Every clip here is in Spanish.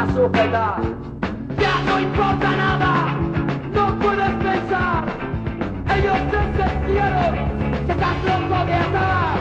para sujetar. Ya no importa nada, no puedes pensar. Ellos sentenciaron que estás loco de atar.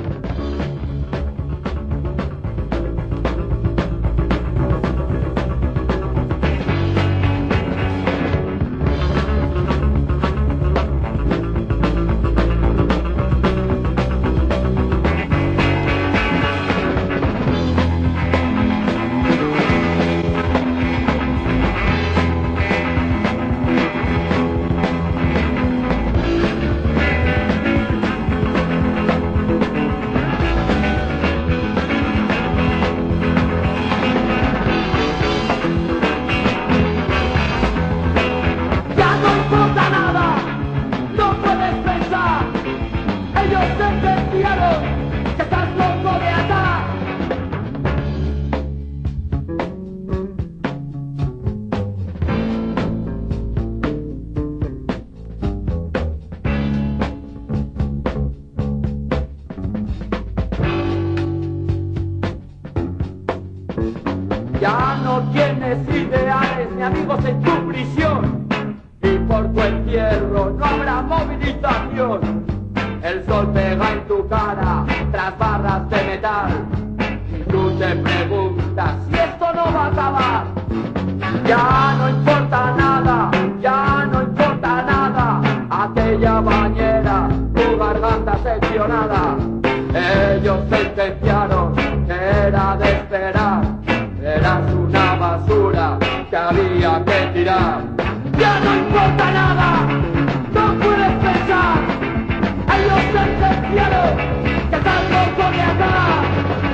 Ya no tienes ideales ni amigos en tu prisión, y por tu encierro no habrá movilización. El sol pega en tu cara tras barras de metal, y tú te preguntas si esto no va a acabar. Ya no importa nada, ya no importa nada, aquella bañera, tu garganta seccionada. Ellos sentenciaron que era de esperar, eras una basura que había que tirar. Ya no importa nada, no puedes pensar. Ellos sentenciaron que estás loco de atar.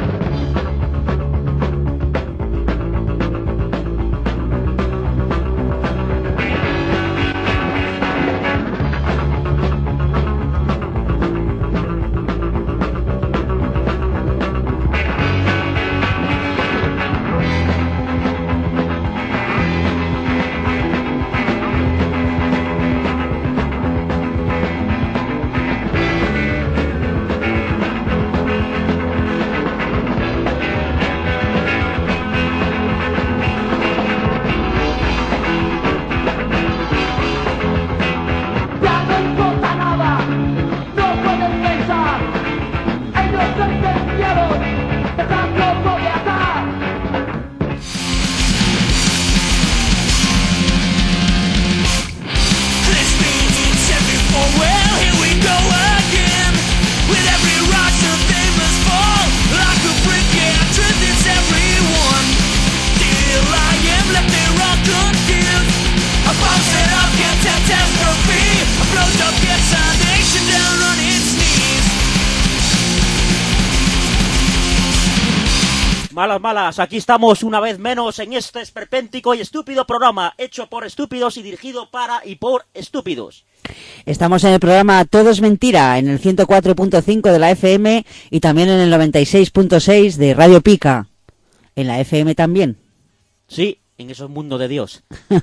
Malas, malas, aquí estamos una vez menos en este esperpéntico y estúpido programa hecho por estúpidos y dirigido para y por estúpidos. Estamos en el programa Todo es Mentira, en el 104.5 de la FM y también en el 96.6 de Radio Pica. ¿En la FM también? Sí, en esos mundos de Dios.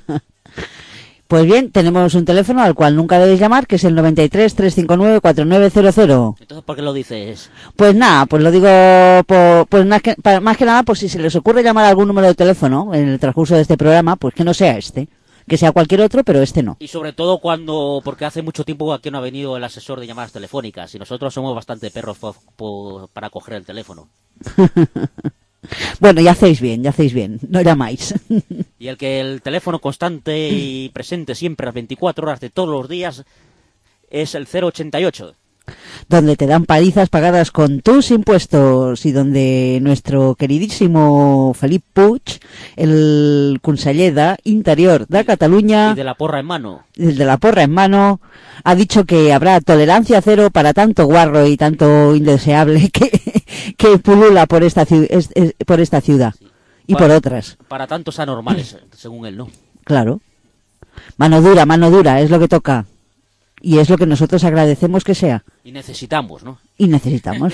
Pues bien, tenemos un teléfono al cual nunca debéis llamar, que es el 93 359 4900. Entonces, ¿por qué lo dices? Pues nada, pues lo digo pues más que nada, pues si se les ocurre llamar a algún número de teléfono en el transcurso de este programa, pues que no sea este, que sea cualquier otro, pero este no. Y sobre todo porque hace mucho tiempo aquí no ha venido el asesor de llamadas telefónicas y nosotros somos bastante perros para coger el teléfono. Bueno, ya hacéis bien, no llamáis. Y el teléfono constante y presente siempre a las 24 horas de todos los días es el 088. Donde te dan palizas pagadas con tus impuestos y donde nuestro queridísimo Felip Puig, el conseller d'Interior de Cataluña... Y de la porra en mano. El de la porra en mano, ha dicho que habrá tolerancia cero para tanto guarro y tanto indeseable que pulula por esta ciudad sí. Y por otras. Para tantos anormales, según él, ¿no? Claro. Mano dura, es lo que toca. Y es lo que nosotros agradecemos que sea. Y necesitamos, ¿no? Y necesitamos.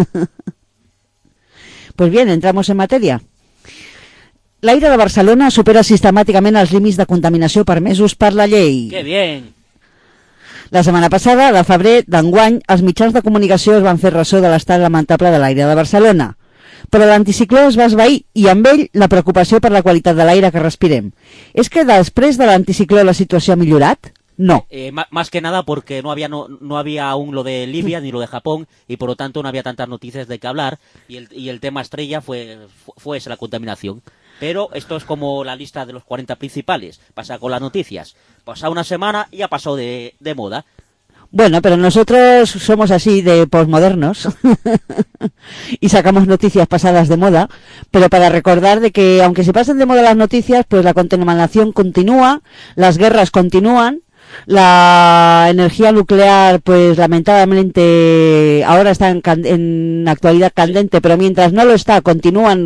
Pues bien, entramos en materia. L'aire de Barcelona supera sistemàticament els límits de contaminació permesos per la llei. ¡Qué bien! La setmana passada, de febrer d'enguany, els mitjans de comunicació es van fer ressò de l'estat lamentable de l'aire de Barcelona. però l'anticicló es va esvair i amb ell la preocupació per la qualitat de l'aire que respirem. És que després de l'anticicló la situació ha millorat? No. Más que nada porque no había aún lo de Libia ni lo de Japón y por lo tanto no había tantas noticias de qué hablar y el tema estrella fue esa, la contaminación. Pero esto es como la lista de los 40 principales. Pasa con las noticias. Pasa una semana y ha pasado de moda. Bueno, pero nosotros somos así de posmodernos y sacamos noticias pasadas de moda, pero para recordar de que aunque se pasen de moda las noticias, pues la contaminación continúa, las guerras continúan, la energía nuclear, pues lamentablemente ahora está en actualidad candente, pero mientras no lo está, continúan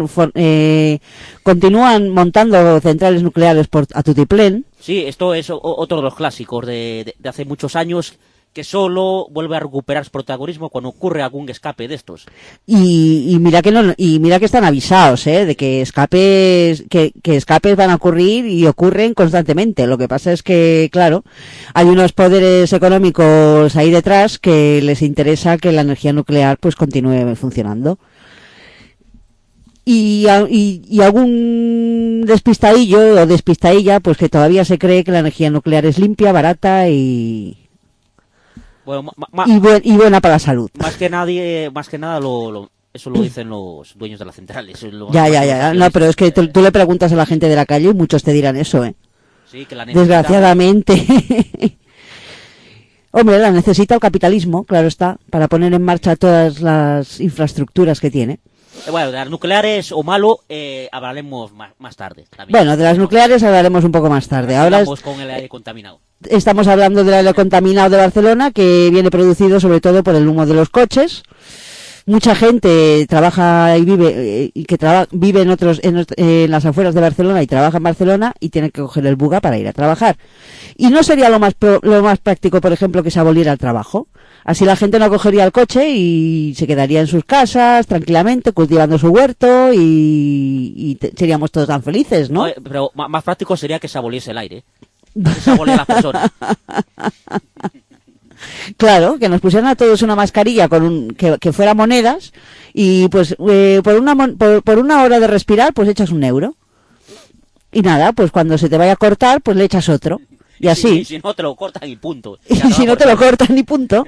montando centrales nucleares a tutiplén. Sí, esto es otro de los clásicos de hace muchos años, que solo vuelve a recuperar su protagonismo cuando ocurre algún escape de estos. Y mira que están avisados, de que escapes van a ocurrir y ocurren constantemente. Lo que pasa es que, claro, hay unos poderes económicos ahí detrás que les interesa que la energía nuclear pues continúe funcionando. Y algún despistadillo o despistadilla pues que todavía se cree que la energía nuclear es limpia, barata y buena para la salud. Más que nada eso lo dicen los dueños de las centrales. Ya. No, pero es que tú le preguntas a la gente de la calle y muchos te dirán eso, Sí, que la desgraciadamente. Hombre, la necesita el capitalismo, claro está, para poner en marcha todas las infraestructuras que tiene. Bueno, de las nucleares o malo hablaremos más tarde. También. Bueno, de las nucleares hablaremos un poco más tarde. Ahora estamos con el aire contaminado. Estamos hablando del aire contaminado de Barcelona, que viene producido sobre todo por el humo de los coches. Mucha gente trabaja y vive vive en las afueras de Barcelona y trabaja en Barcelona y tiene que coger el buga para ir a trabajar. Y no sería lo más práctico, por ejemplo, que se aboliera el trabajo. Así la gente no cogería el coche y se quedaría en sus casas tranquilamente cultivando su huerto y seríamos todos tan felices, ¿no? Pero más práctico sería que se aboliese el aire. Que se aboliera las personas. Claro, que nos pusieran a todos una mascarilla que fuera monedas y pues por una hora de respirar pues echas €1. Y nada, pues cuando se te vaya a cortar pues le echas otro. Y así. Y si no te lo cortan y punto. Y si no te lo cortan y punto.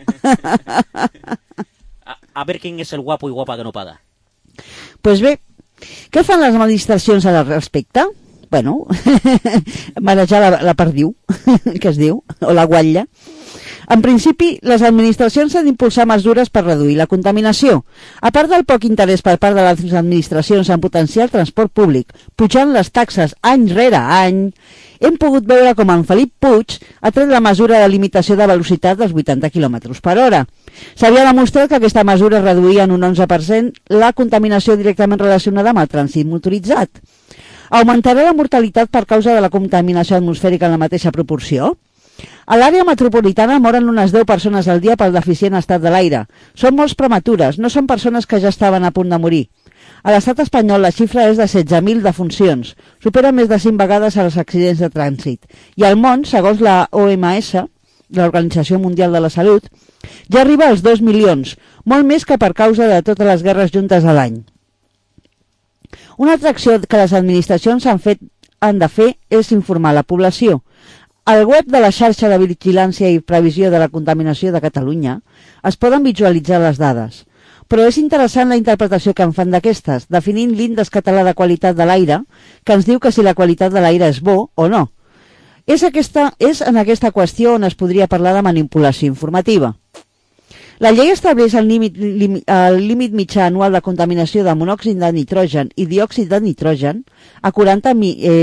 A ver quién es el guapo y guapa que no paga. Pues bé, què fan les administracions al respecte? Bueno, manejar la perdiu, que es diu, o la guatlla. En principi, les administracions han d'impulsar mesures per reduir la contaminació. A part del poc interès per part de les administracions en potenciar el transport públic, pujant les taxes any rere any, hem pogut veure com en Felip Puig ha tret la mesura de limitació de velocitat dels 80 km per hora. S'havia demostrat que aquesta mesura reduïa en un 11% la contaminació directament relacionada amb el trànsit motoritzat. Augmentarà la mortalitat per causa de la contaminació atmosfèrica en la mateixa proporció? A l'àrea metropolitana moren unes 10 persones al dia pel deficient estat de l'aire. Són morts prematures, no són persones que ja estaven a punt de morir. A l'estat espanyol la xifra és de 16.000 defuncions, supera més de 5 vegades els accidents de trànsit. I al món, segons la OMS, l'Organització Mundial de la Salut, ja arriba als 2 milions, molt més que per causa de totes les guerres juntes a l'any. Una altra acció que les administracions han de fer és informar la població. Al web de la xarxa de vigilància i previsió de la contaminació de Catalunya es poden visualitzar les dades, però és interessant la interpretació que en fan d'aquestes, definint l'índex català de qualitat de l'aire, que ens diu que si la qualitat de l'aire és bo o no. És en aquesta qüestió on es podria parlar de manipulació informativa. La llei estableix el límit mitjà anual de contaminació de monòxid de nitrogen i diòxid de nitrogen a 40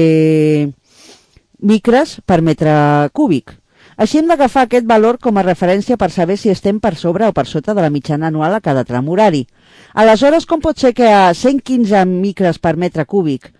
micres per metre cúbic. Així hem d'agafar aquest valor com a referència per saber si estem per sobre o per sota de la mitjana anual a cada tram horari. Aleshores, com pot ser que a 115 micres per metre cúbic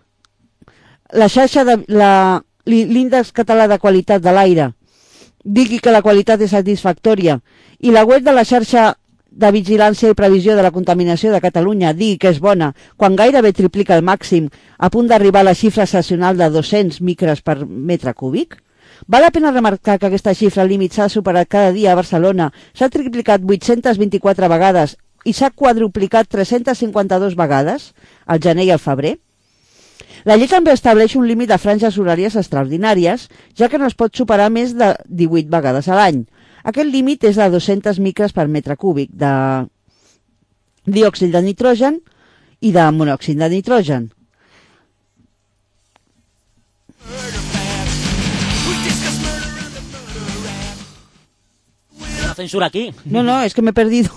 l'índex català de qualitat de l'aire digui que la qualitat és satisfactòria i la web de la xarxa de vigilància i previsió de la contaminació de Catalunya digui que és bona quan gairebé triplica el màxim a punt d'arribar a la xifra excepcional de 200 micres per metre cúbic? Val la pena remarcar que aquesta xifra límit s'ha superat cada dia a Barcelona, s'ha triplicat 824 vegades i s'ha quadruplicat 352 vegades al gener i al febrer. La llei també estableix un límit de franges horàries extraordinàries, ja que no es pot superar més de 18 vegades a l'any. Aquest límit és de 200 micres per metre cúbic de diòxid de nitrogen i de monòxid de nitrogen. ¿La censura aquí? No, es que me he perdido.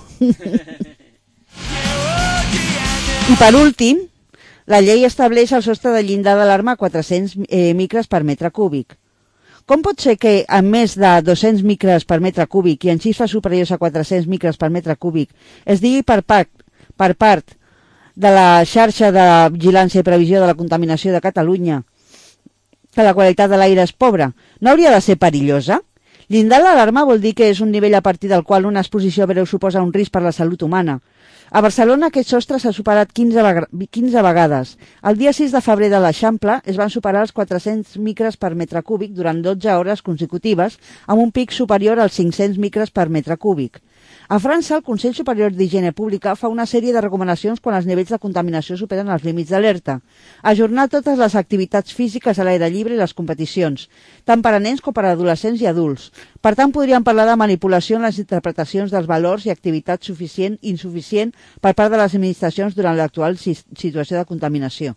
I per últim, la llei estableix el sostre de llindar d'alarma a 400 micres per metre cúbic. Com pot ser que amb més de 200 micres per metre cúbic i en xifres superiors a 400 micres per metre cúbic es digui per part de la xarxa de vigilància i previsió de la contaminació de Catalunya que la qualitat de l'aire és pobra? No hauria de ser perillosa? Llindar l'alarma vol dir que és un nivell a partir del qual una exposició breu suposa un risc per la salut humana. A Barcelona aquest sostre s'ha superat 15 vegades. El dia 6 de febrer de l'Eixample es van superar els 400 micres per metre cúbic durant 12 hores consecutives, amb un pic superior als 500 micres per metre cúbic. A França, el Consell Superior d'Higiene Pública fa una sèrie de recomanacions quan els nivells de contaminació superen els límits d'alerta. Ajornar totes les activitats físiques a l'aire lliure i les competicions, tant per a nens com per a adolescents i adults. Per tant, podríem parlar de manipulació en les interpretacions dels valors i activitat suficient i insuficient per part de les administracions durant l'actual situació de contaminació.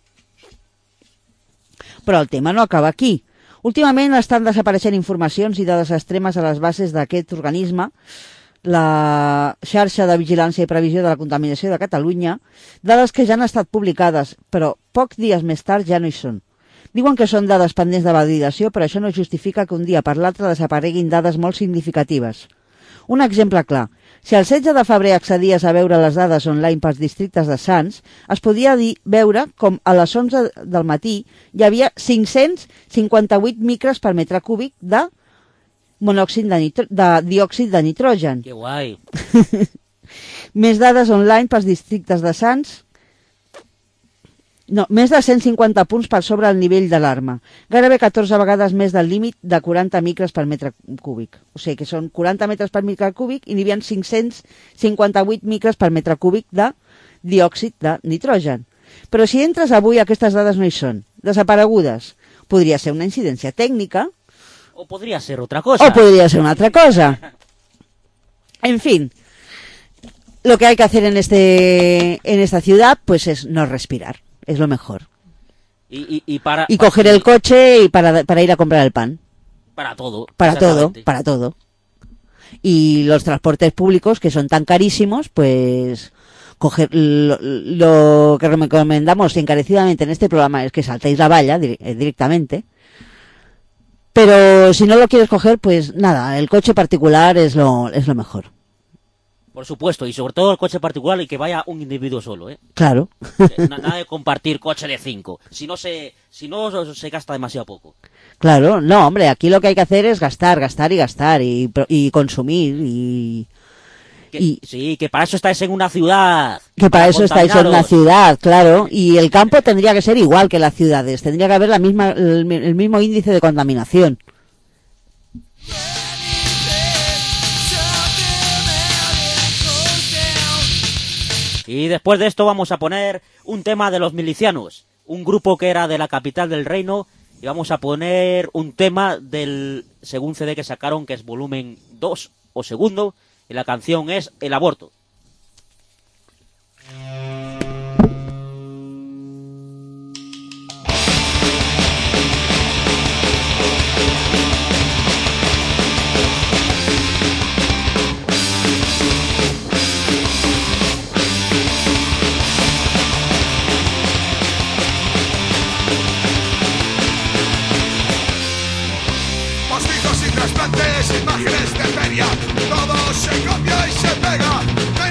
Però el tema no acaba aquí. Últimament estan desapareixent informacions i dades extremes a les bases d'aquest organisme, la xarxa de vigilància i previsió de la contaminació de Catalunya, dades que ja han estat publicades, però pocs dies més tard ja no hi són. Diuen que són dades pendents de validació, però això no justifica que un dia per l'altre desapareguin dades molt significatives. Un exemple clar. Si el 16 de febrer accedies a veure les dades online pels districtes de Sants, es podia veure com a les 11 del matí hi havia 558 micres per metre cúbic de monòxid de diòxid de nitrogen. Que guai. Més dades online pels districtes de Sants. No, més de 150 punts per sobre el nivell d'alarma. Gairebé 14 vegades més del límit de 40 micres per metre cúbic. O sigui que són 40 metres per metre cúbic i n'hi havia 558 micres per metre cúbic de diòxid de nitrogen. Però si entres avui, aquestes dades no hi són. Desaparegudes. Podria ser una incidència tècnica. O podría ser otra cosa. O podría ser una otra cosa. En fin, lo que hay que hacer en esta ciudad, pues es no respirar. Es lo mejor. Y coger el coche y para ir a comprar el pan. Para todo. Para todo. Y los transportes públicos, que son tan carísimos, pues coger lo que recomendamos encarecidamente en este programa es que saltéis la valla directamente. Pero si no lo quieres coger, pues nada, el coche particular es lo mejor. Por supuesto, y sobre todo el coche particular y que vaya un individuo solo, ¿eh? Claro. Nada de compartir coche de 5. Si no se gasta demasiado poco. Claro, no, hombre, aquí lo que hay que hacer es gastar y consumir Sí, que para eso estáis en una ciudad. Que para eso estáis en una ciudad, claro. Y el campo tendría que ser igual que las ciudades. Tendría que haber el mismo índice de contaminación. Y después de esto vamos a poner un tema de los milicianos. Un grupo que era de la capital del reino. Y vamos a poner un tema del segundo CD que sacaron, que es volumen 2 o segundo. Y la canción es El aborto. Postizos y trasplantes, imágenes de feria, todo se copia y se pega.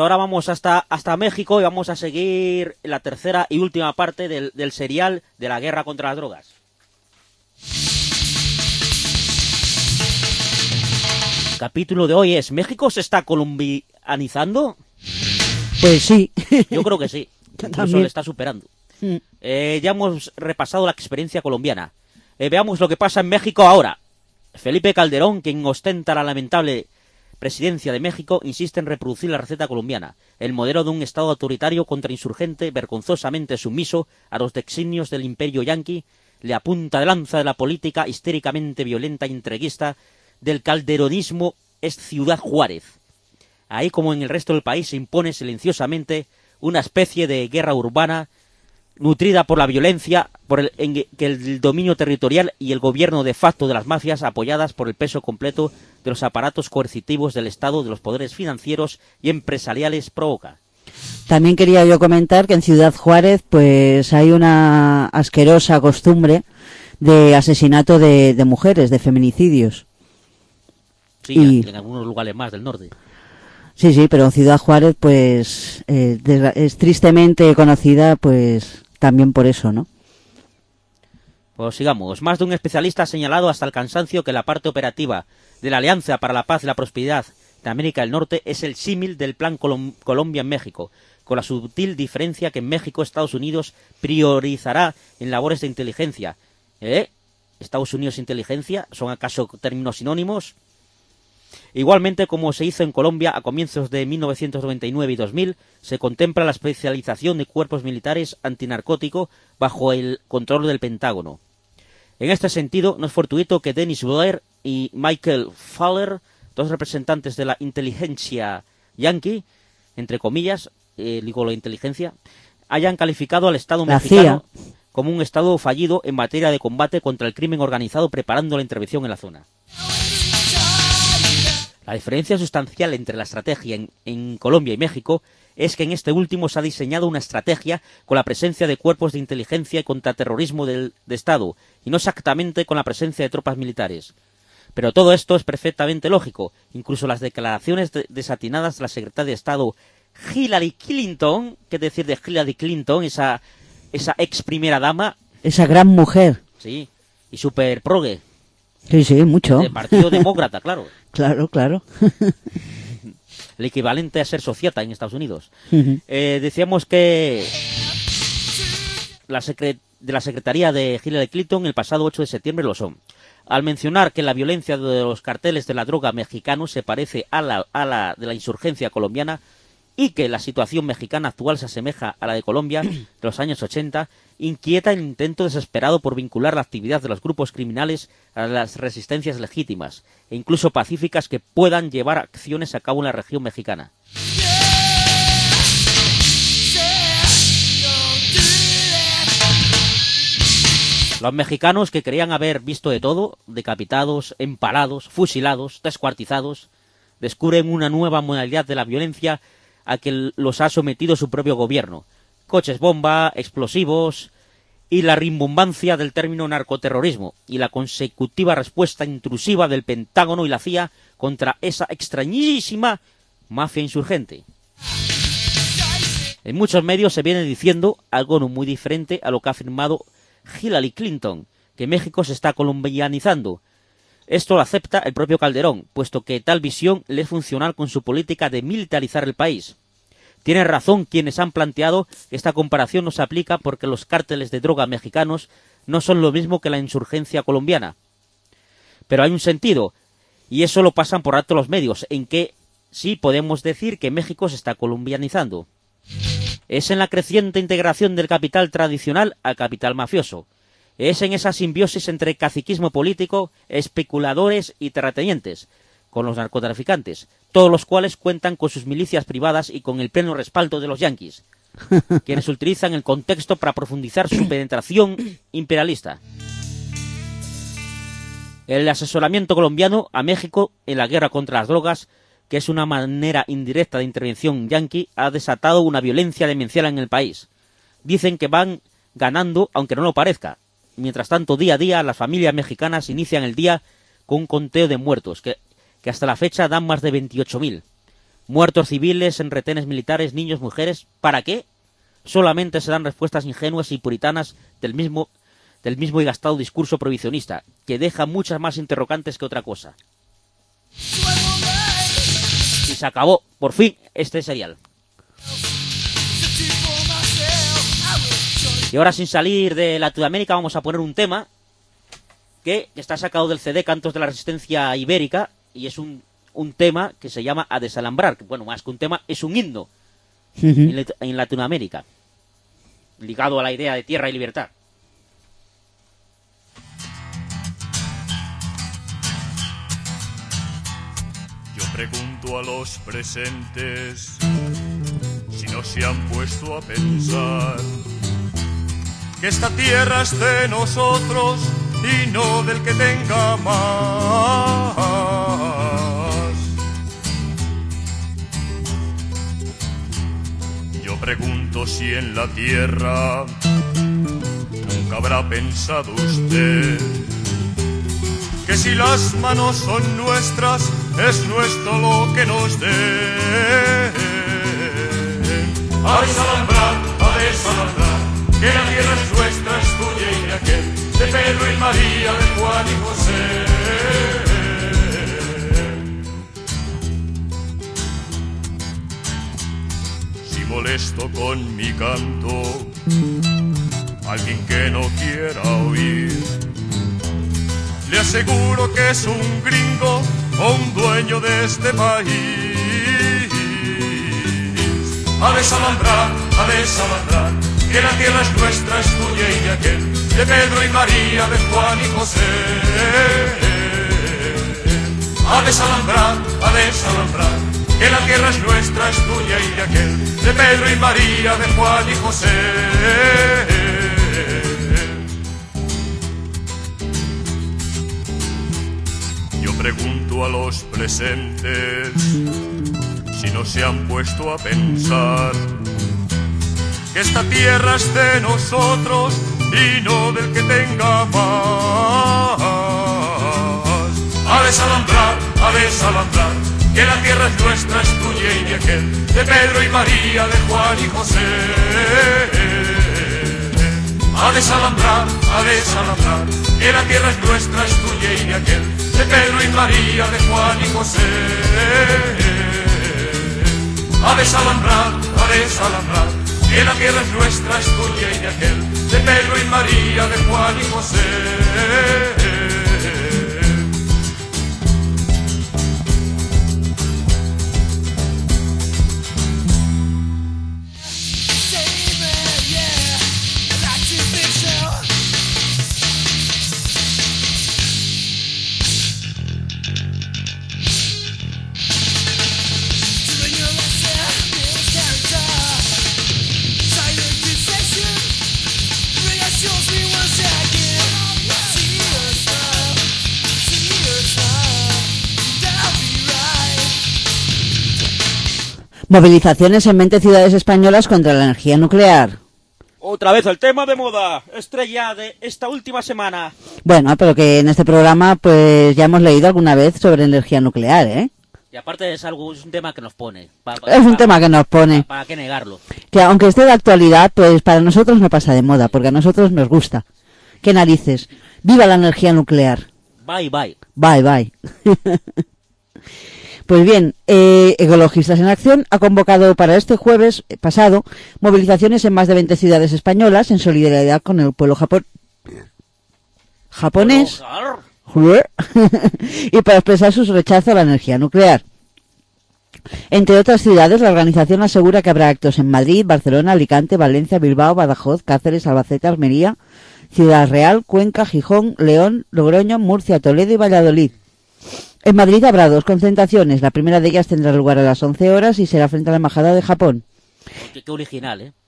ahora vamos hasta México y vamos a seguir la tercera y última parte del serial de la guerra contra las drogas. El capítulo de hoy es: ¿México se está colombianizando? Pues sí. Yo creo que sí. Incluso le está superando. Ya hemos repasado la experiencia colombiana. Veamos lo que pasa en México ahora. Felipe Calderón, quien ostenta la lamentable presidencia de México, insiste en reproducir la receta colombiana, el modelo de un Estado autoritario contrainsurgente, vergonzosamente sumiso a los designios del imperio yanqui, le apunta de lanza de la política histéricamente violenta e entreguista del calderonismo es Ciudad Juárez. Ahí, como en el resto del país, se impone silenciosamente una especie de guerra urbana nutrida por la violencia, que el dominio territorial y el gobierno de facto de las mafias, apoyadas por el peso completo de los aparatos coercitivos del Estado, de los poderes financieros y empresariales, provoca. También quería yo comentar que en Ciudad Juárez pues hay una asquerosa costumbre de asesinato de mujeres, de feminicidios. Sí, en algunos lugares más del norte. Sí, pero Ciudad Juárez pues es tristemente conocida pues también por eso, ¿no? Pues sigamos. Más de un especialista ha señalado hasta el cansancio que la parte operativa de la Alianza para la Paz y la Prosperidad de América del Norte es el símil del Plan Colombia en México, con la sutil diferencia que en México Estados Unidos priorizará en labores de inteligencia. ¿Estados Unidos e inteligencia? ¿Son acaso términos sinónimos? Igualmente, como se hizo en Colombia a comienzos de 1999 y 2000, se contempla la especialización de cuerpos militares antinarcótico bajo el control del Pentágono. En este sentido, no es fortuito que Dennis Blair y Michael Fowler, dos representantes de la inteligencia yanqui, entre comillas, digo la inteligencia, hayan calificado al Estado mexicano como un Estado fallido en materia de combate contra el crimen organizado, preparando la intervención en la zona. La diferencia sustancial entre la estrategia en Colombia y México es que en este último se ha diseñado una estrategia con la presencia de cuerpos de inteligencia y contraterrorismo de Estado, y no exactamente con la presencia de tropas militares. Pero todo esto es perfectamente lógico. Incluso las declaraciones desatinadas de la secretaria de Estado Hillary Clinton, ¿qué decir de Hillary Clinton, esa ex primera dama? Esa gran mujer. Sí, y súper progue. Sí, mucho. Del Partido Demócrata, claro. Claro. El equivalente a ser sociata en Estados Unidos. Decíamos que de la Secretaría de Hillary Clinton el pasado 8 de septiembre lo son. Al mencionar que la violencia de los carteles de la droga mexicanos se parece a la de la insurgencia colombiana y que la situación mexicana actual se asemeja a la de Colombia de los años 80, inquieta el intento desesperado por vincular la actividad de los grupos criminales a las resistencias legítimas e incluso pacíficas que puedan llevar acciones a cabo en la región mexicana. Los mexicanos, que creían haber visto de todo, decapitados, empalados, fusilados, descuartizados, descubren una nueva modalidad de la violencia a que los ha sometido su propio gobierno. Coches bomba, explosivos y la rimbombancia del término narcoterrorismo y la consecutiva respuesta intrusiva del Pentágono y la CIA contra esa extrañísima mafia insurgente. En muchos medios se viene diciendo algo no muy diferente a lo que ha afirmado Hillary Clinton, que México se está colombianizando. Esto lo acepta el propio Calderón, puesto que tal visión le es funcional con su política de militarizar el país. Tienen razón quienes han planteado que esta comparación no se aplica porque los cárteles de droga mexicanos no son lo mismo que la insurgencia colombiana. Pero hay un sentido, y eso lo pasan por alto los medios, en que sí podemos decir que México se está colombianizando. Es en la creciente integración del capital tradicional al capital mafioso. Es en esa simbiosis entre caciquismo político, especuladores y terratenientes, con los narcotraficantes, todos los cuales cuentan con sus milicias privadas y con el pleno respaldo de los yanquis, quienes utilizan el contexto para profundizar su penetración imperialista. El asesoramiento colombiano a México en la guerra contra las drogas, que es una manera indirecta de intervención yanqui, ha desatado una violencia demencial en el país. Dicen que van ganando, aunque no lo parezca. Mientras tanto, día a día, las familias mexicanas inician el día con un conteo de muertos, que hasta la fecha dan más de 28.000. muertos civiles en retenes militares, niños, mujeres. ¿Para qué? Solamente se dan respuestas ingenuas y puritanas del mismo y gastado discurso prohibicionista, que deja muchas más interrogantes que otra cosa. Y se acabó, por fin, este serial. Y ahora, sin salir de Latinoamérica, vamos a poner un tema que está sacado del CD Cantos de la Resistencia Ibérica, y es un tema que se llama A Desalambrar. Bueno, más que un tema, es un himno en Latinoamérica, ligado a la idea de tierra y libertad. Yo pregunto a los presentes si no se han puesto a pensar que esta tierra es de nosotros y no del que tenga más. Yo pregunto si en la tierra nunca habrá pensado usted que si las manos son nuestras, es nuestro lo que nos den. A desalambrar, que la tierra es nuestra, es tuya y de aquel, de Pedro y María, de Juan y José. Si molesto con mi canto alguien que no quiera oír, le aseguro que es un gringo o un dueño de este país. A desalambrar, que la tierra es nuestra, es tuya y de aquel, de Pedro y María, de Juan y José. A desalambrar, que la tierra es nuestra, es tuya y de aquel, de Pedro y María, de Juan y José. Yo pregunto a los presentes si no se han puesto a pensar que esta tierra es de nosotros y no del que tenga más. A desalambrar, que la tierra es nuestra, es tuya y de aquel, de Pedro y María, de Juan y José. A desalambrar, que la tierra es nuestra, es tuya y de aquel, de Pedro y María, de Juan y José. A desalambrar, que la tierra es nuestra, es tuya y de aquel, de Pedro y María, de Juan y José. Movilizaciones en 20 ciudades españolas contra la energía nuclear. Otra vez el tema de moda, estrella de esta última semana. Bueno, pero que en este programa pues ya hemos leído alguna vez sobre energía nuclear, ¿eh? Y aparte es un tema que nos pone. Es un tema que nos pone. ¿Para qué negarlo? Que aunque esté de actualidad, pues para nosotros no pasa de moda, porque a nosotros nos gusta. ¿Qué narices? ¡Viva la energía nuclear! Bye, bye. Bye, bye. Pues bien, Ecologistas en Acción ha convocado para este jueves pasado movilizaciones en más de 20 ciudades españolas en solidaridad con el pueblo japonés y para expresar su rechazo a la energía nuclear. Entre otras ciudades, la organización asegura que habrá actos en Madrid, Barcelona, Alicante, Valencia, Bilbao, Badajoz, Cáceres, Albacete, Almería, Ciudad Real, Cuenca, Gijón, León, Logroño, Murcia, Toledo y Valladolid. En Madrid habrá 2 concentraciones. La primera de ellas tendrá lugar a las 11 horas y será frente a la Embajada de Japón. Qué original, ¿eh?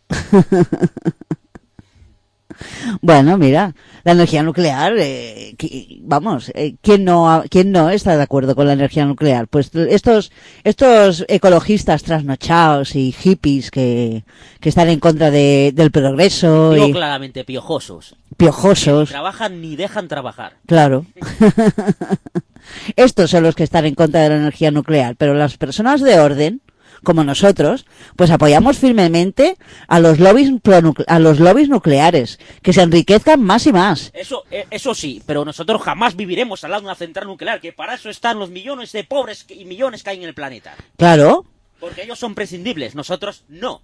Bueno, mira, la energía nuclear, ¿quién no está de acuerdo con la energía nuclear? Pues estos ecologistas trasnochados y hippies que están en contra del progreso. Digo claramente, piojosos. Piojosos. Ni trabajan ni dejan trabajar. Claro. Estos son los que están en contra de la energía nuclear, pero las personas de orden, como nosotros, pues apoyamos firmemente a los lobbies nucleares, que se enriquezcan más y más. Eso sí, pero nosotros jamás viviremos al lado de una central nuclear, que para eso están los millones de pobres y millones que hay en el planeta. Claro. Porque ellos son prescindibles, nosotros no.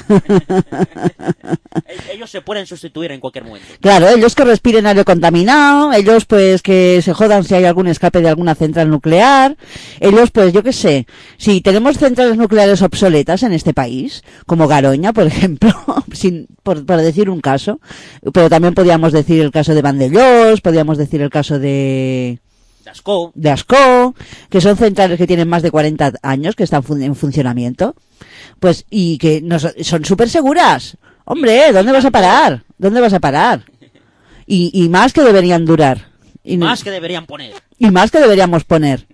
Ellos se pueden sustituir en cualquier momento. Claro, ellos que respiren aire contaminado, ellos pues que se jodan si hay algún escape de alguna central nuclear, ellos pues yo qué sé, si tenemos centrales nucleares obsoletas en este país, como Garoña por ejemplo, por decir un caso, pero también podríamos decir el caso de Vandellós, podríamos decir el caso de Ascó, que son centrales que tienen más de 40 años, que están en funcionamiento, pues, y que son súper seguras. Hombre, ¿dónde vas a parar? ¿Dónde vas a parar? Y más que deberían durar. Y más que deberían poner. Y más que deberíamos poner.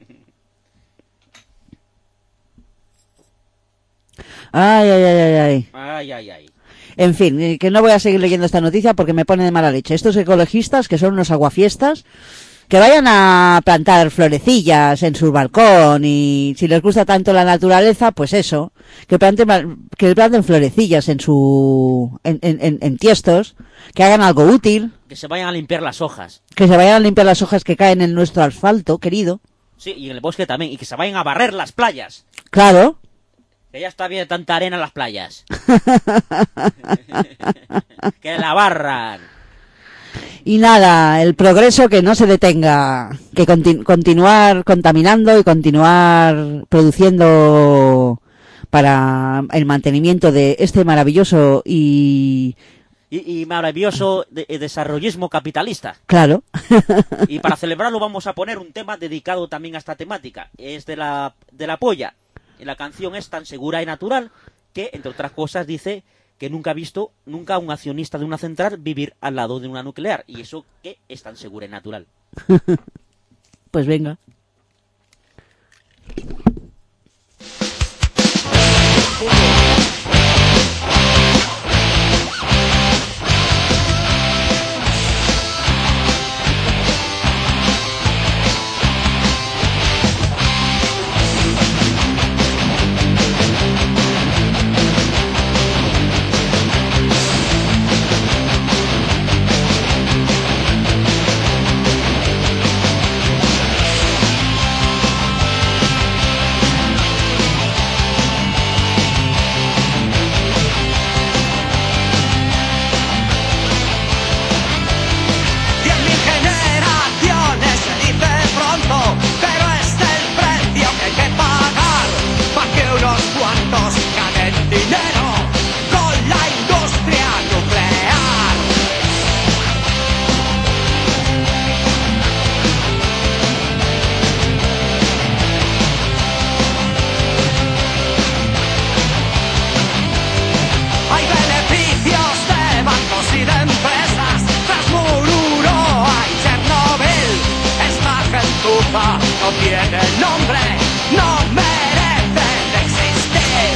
Ay. En fin, que no voy a seguir leyendo esta noticia porque me pone de mala leche. Estos ecologistas, que son unos aguafiestas, que vayan a plantar florecillas en su balcón, y si les gusta tanto la naturaleza, pues eso, que planten florecillas en tiestos, que hagan algo útil. Que se vayan a limpiar las hojas. Que se vayan a limpiar las hojas que caen en nuestro asfalto, querido. Sí, y en el bosque también, y que se vayan a barrer las playas. Claro. Que ya está bien tanta arena en las playas. Que la barran. Y nada, el progreso que no se detenga, que continuar contaminando y continuar produciendo para el mantenimiento de este maravilloso y maravilloso desarrollismo capitalista. Claro. Y para celebrarlo vamos a poner un tema dedicado también a esta temática. Es de la polla. Y la canción es tan segura y natural que, entre otras cosas, dice que nunca ha visto un accionista de una central vivir al lado de una nuclear. Y eso que es tan segura y natural. Pues venga. No tiene nombre, no merece de existir.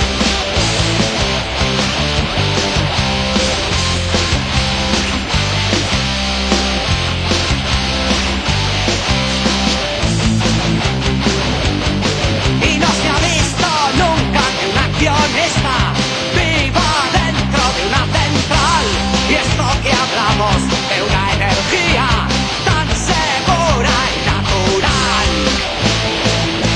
Y no se ha visto nunca que un accionista viva dentro de una central. Y esto que hablamos de una energía tan segura y natural.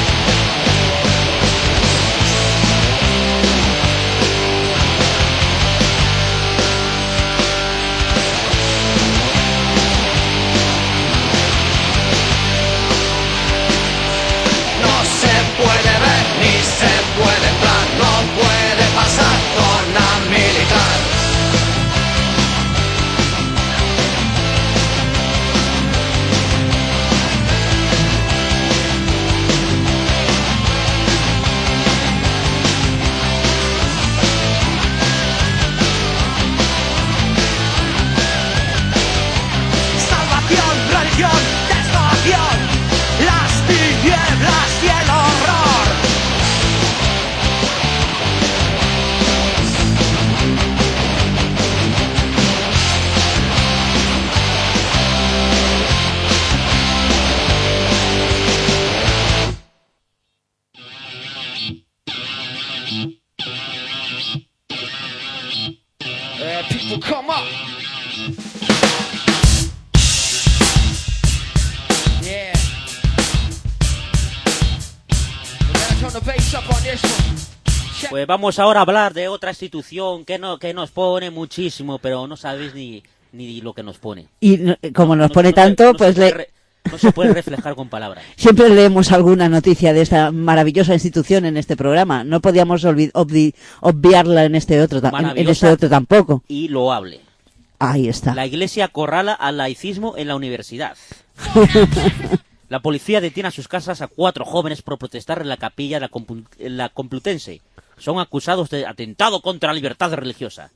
Yeah, people come up. Yeah. We're gonna turn the bass up on this one. Check. Pues vamos ahora a hablar de otra institución que nos pone muchísimo, pero no sabéis ni lo que nos pone. Y como nos pone tanto, pues no se puede reflejar con palabras. siempre leemos alguna noticia de esta maravillosa institución en este programa. No podíamos obviarla en este otro tampoco. Y loable. Ahí está. La Iglesia acorrala al laicismo en la universidad. La policía detiene a sus casas a 4 jóvenes por protestar en la capilla de la Complutense. Son acusados de atentado contra la libertad religiosa.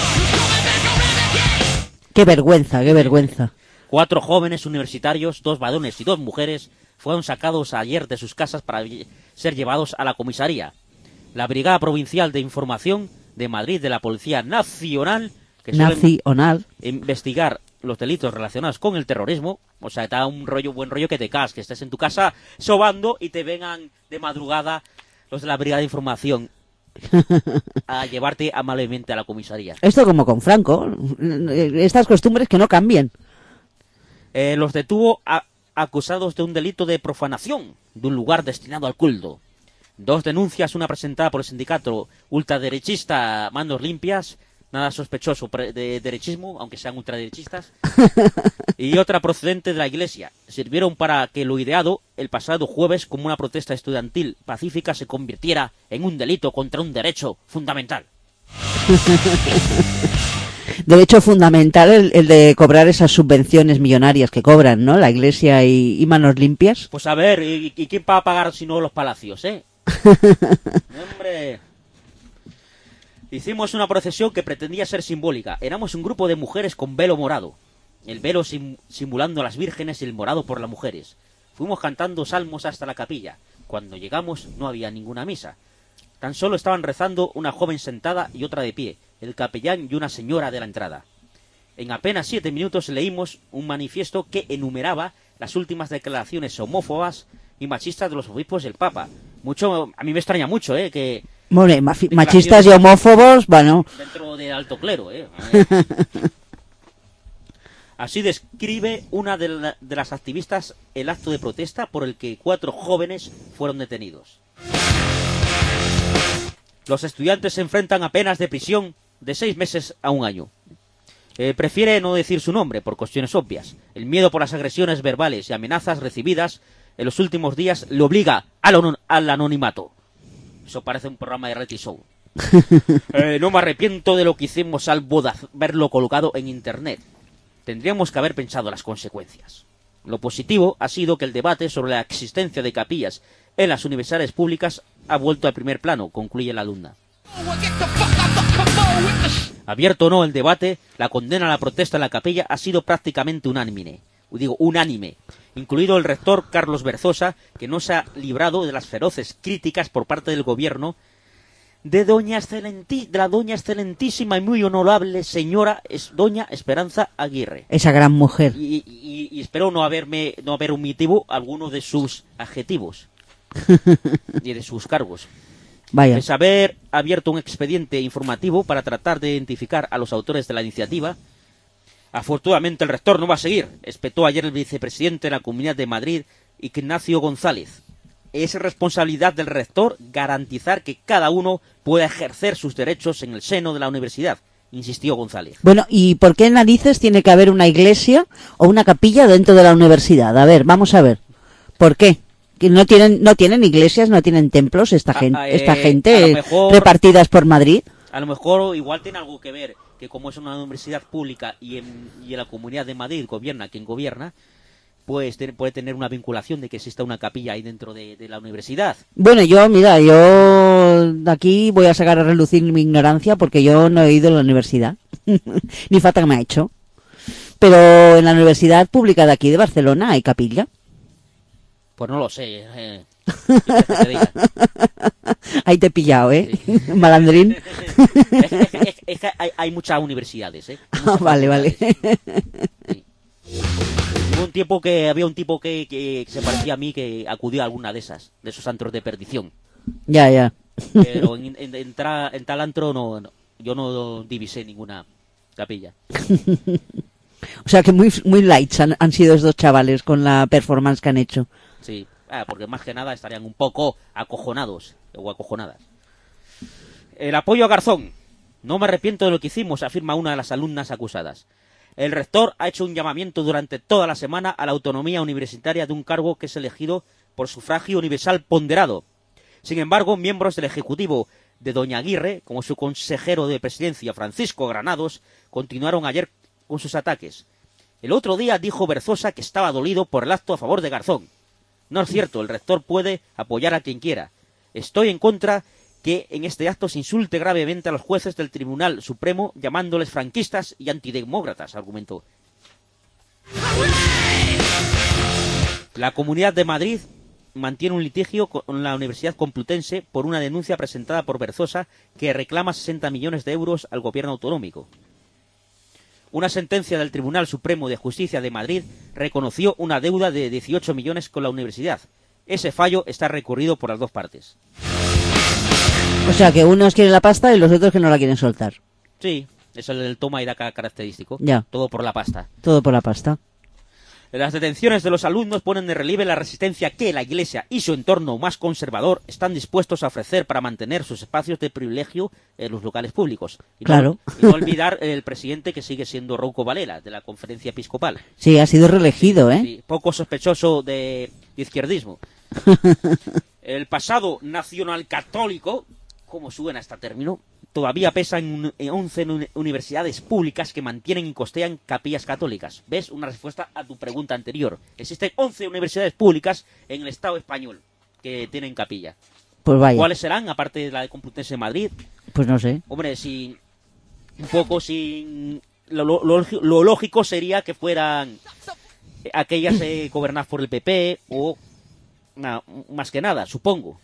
Qué vergüenza, qué vergüenza. 4 jóvenes universitarios, 2 varones y 2 mujeres, fueron sacados ayer de sus casas para ser llevados a la comisaría. La Brigada Provincial de Información de Madrid de la Policía Nacional, que suele investigar los delitos relacionados con el terrorismo, o sea, te da un buen rollo que te cagas, que estés en tu casa sobando y te vengan de madrugada los de la Brigada de Información a llevarte amablemente a la comisaría. Esto como con Franco, estas costumbres que no cambien. Los detuvo acusados de un delito de profanación de un lugar destinado al culto. 2 denuncias, una presentada por el sindicato ultraderechista Manos Limpias, nada sospechoso de derechismo, aunque sean ultraderechistas, y otra procedente de la Iglesia. Sirvieron para que lo ideado el pasado jueves como una protesta estudiantil pacífica se convirtiera en un delito contra un derecho fundamental. Derecho fundamental el de cobrar esas subvenciones millonarias que cobran, ¿no? La Iglesia y Manos Limpias. Pues a ver, ¿y quién va a pagar si no los palacios, ¡Hombre! Hicimos una procesión que pretendía ser simbólica. Éramos un grupo de mujeres con velo morado. El velo simulando a las vírgenes y el morado por las mujeres. Fuimos cantando salmos hasta la capilla. Cuando llegamos no había ninguna misa. Tan solo estaban rezando una joven sentada y otra de pie, el capellán y una señora de la entrada. En apenas 7 minutos leímos un manifiesto que enumeraba las últimas declaraciones homófobas y machistas de los obispos y el Papa. A mí me extraña mucho, que... Bueno, machistas y homófobos, bueno... Dentro del alto clero, Así describe una de las activistas el acto de protesta por el que 4 jóvenes fueron detenidos. Los estudiantes se enfrentan a penas de prisión de 6 meses a 1 año. Prefiere no decir su nombre por cuestiones obvias. El miedo por las agresiones verbales y amenazas recibidas en los últimos días le obliga al anonimato. Eso parece un programa de reality show. No me arrepiento de lo que hicimos salvo de haberlo colocado en internet. Tendríamos que haber pensado las consecuencias. Lo positivo ha sido que el debate sobre la existencia de capillas en las universidades públicas ha vuelto al primer plano, concluye la alumna. Abierto o no el debate, la condena a la protesta en la capilla ha sido prácticamente unánime, incluido el rector Carlos Berzosa, que no se ha librado de las feroces críticas por parte del gobierno de la doña excelentísima y muy honorable señora doña Esperanza Aguirre. Esa gran mujer. Y espero no haber omitido alguno de sus adjetivos y de sus cargos. Vaya. Pese a haber abierto un expediente informativo para tratar de identificar a los autores de la iniciativa, afortunadamente el rector no va a seguir, espetó ayer el vicepresidente de la Comunidad de Madrid, Ignacio González. Es responsabilidad del rector garantizar que cada uno pueda ejercer sus derechos en el seno de la universidad, insistió González. Bueno, ¿y por qué en narices tiene que haber una iglesia o una capilla dentro de la universidad? A ver, vamos a ver. ¿Por qué? Que no tienen iglesias, no tienen templos esta gente mejor, repartidas por Madrid. A lo mejor igual tiene algo que ver que como es una universidad pública y en la Comunidad de Madrid gobierna quien gobierna, pues puede tener una vinculación de que exista una capilla ahí dentro de la universidad. Bueno, yo de aquí voy a sacar a relucir mi ignorancia porque yo no he ido a la universidad, ni falta que me ha hecho. Pero en la universidad pública de aquí de Barcelona hay capilla. Pues no lo sé. Ahí te he pillado, Sí. Malandrín. Es que hay muchas universidades, Vale. Sí. Había un tipo que se parecía a mí que acudió a alguna de esos antros de perdición. Ya. Pero en tal antro yo no divisé ninguna Capilla. O sea que muy, muy lights han sido estos chavales con la performance que han hecho. Sí, porque más que nada estarían un poco acojonados o acojonadas. El apoyo a Garzón. No me arrepiento de lo que hicimos, afirma una de las alumnas acusadas. El rector ha hecho un llamamiento durante toda la semana a la autonomía universitaria de un cargo que es elegido por sufragio universal ponderado. Sin embargo, miembros del Ejecutivo de Doña Aguirre, como su consejero de presidencia, Francisco Granados, continuaron ayer con sus ataques. El otro día dijo Berzosa que estaba dolido por el acto a favor de Garzón. No es cierto, el rector puede apoyar a quien quiera. Estoy en contra que en este acto se insulte gravemente a los jueces del Tribunal Supremo llamándoles franquistas y antidemócratas, argumentó. La Comunidad de Madrid mantiene un litigio con la Universidad Complutense por una denuncia presentada por Berzosa que reclama 60 millones de euros al gobierno autonómico. Una sentencia del Tribunal Supremo de Justicia de Madrid reconoció una deuda de 18 millones con la universidad. Ese fallo está recurrido por las dos partes. O sea que unos quieren la pasta y los otros que no la quieren soltar. Sí, eso es el toma y daca característico. Ya. Todo por la pasta. Todo por la pasta. Las detenciones de los alumnos ponen de relieve la resistencia que la Iglesia y su entorno más conservador están dispuestos a ofrecer para mantener sus espacios de privilegio en los locales públicos. Y claro. Y no olvidar el presidente que sigue siendo Rouco Varela, de la Conferencia Episcopal. Sí, ha sido reelegido, ¿eh? Sí, poco sospechoso de izquierdismo. El pasado nacional católico, ¿cómo suena este término? Todavía pesa en 11 universidades públicas que mantienen y costean capillas católicas. ¿Ves? Una respuesta a tu pregunta anterior. Existen 11 universidades públicas en el Estado español que tienen capilla. Pues vaya. ¿Cuáles serán, aparte de la de Complutense de Madrid? Pues no sé. Hombre, lo lógico sería que fueran aquellas gobernadas por el PP o más que nada, supongo.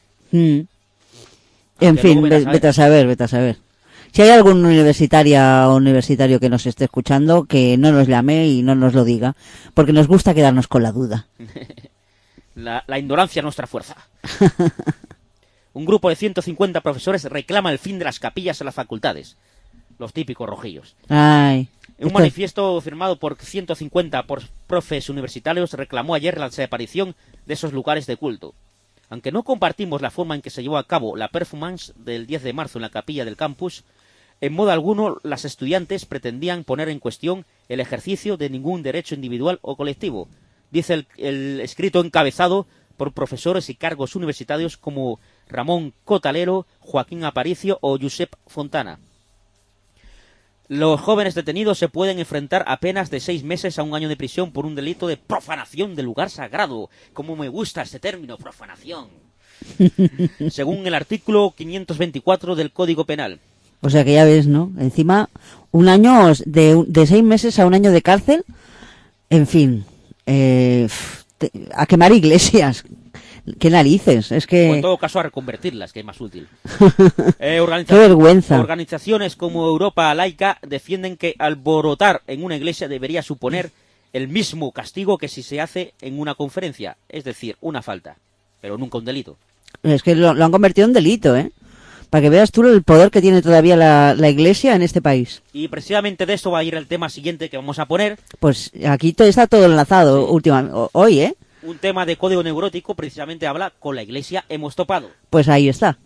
En fin, vete a saber. Si hay algún universitaria o universitario que nos esté escuchando, que no nos llame y no nos lo diga, porque nos gusta quedarnos con la duda. La ignorancia es nuestra fuerza. Un grupo de 150 profesores reclama el fin de las capillas en las facultades. Los típicos rojillos. Ay. Un manifiesto firmado por 150 profes universitarios reclamó ayer la desaparición de esos lugares de culto. Aunque no compartimos la forma en que se llevó a cabo la performance del 10 de marzo en la capilla del campus, en modo alguno las estudiantes pretendían poner en cuestión el ejercicio de ningún derecho individual o colectivo, dice el escrito encabezado por profesores y cargos universitarios como Ramón Cotalero, Joaquín Aparicio o Josep Fontana. Los jóvenes detenidos se pueden enfrentar a penas de 6 meses a 1 año de prisión por un delito de profanación del lugar sagrado. Como me gusta este término, profanación. Según el artículo 524 del Código Penal. O sea que ya ves, ¿no? Encima, 1 año de 6 meses a 1 año de cárcel. En fin, a quemar iglesias. ¿Qué narices? Es que... O en todo caso a reconvertirlas, que es más útil. ¡Qué vergüenza! Organizaciones como Europa Laica defienden que alborotar en una iglesia debería suponer el mismo castigo que si se hace en una conferencia. Es decir, una falta, pero nunca un delito. Es que lo han convertido en delito, ¿eh? Para que veas tú el poder que tiene todavía la iglesia en este país. Y precisamente de esto va a ir el tema siguiente que vamos a poner. Pues aquí está todo enlazado hoy, ¿eh? Un tema de código neurótico precisamente habla con la iglesia hemos topado. Pues ahí está.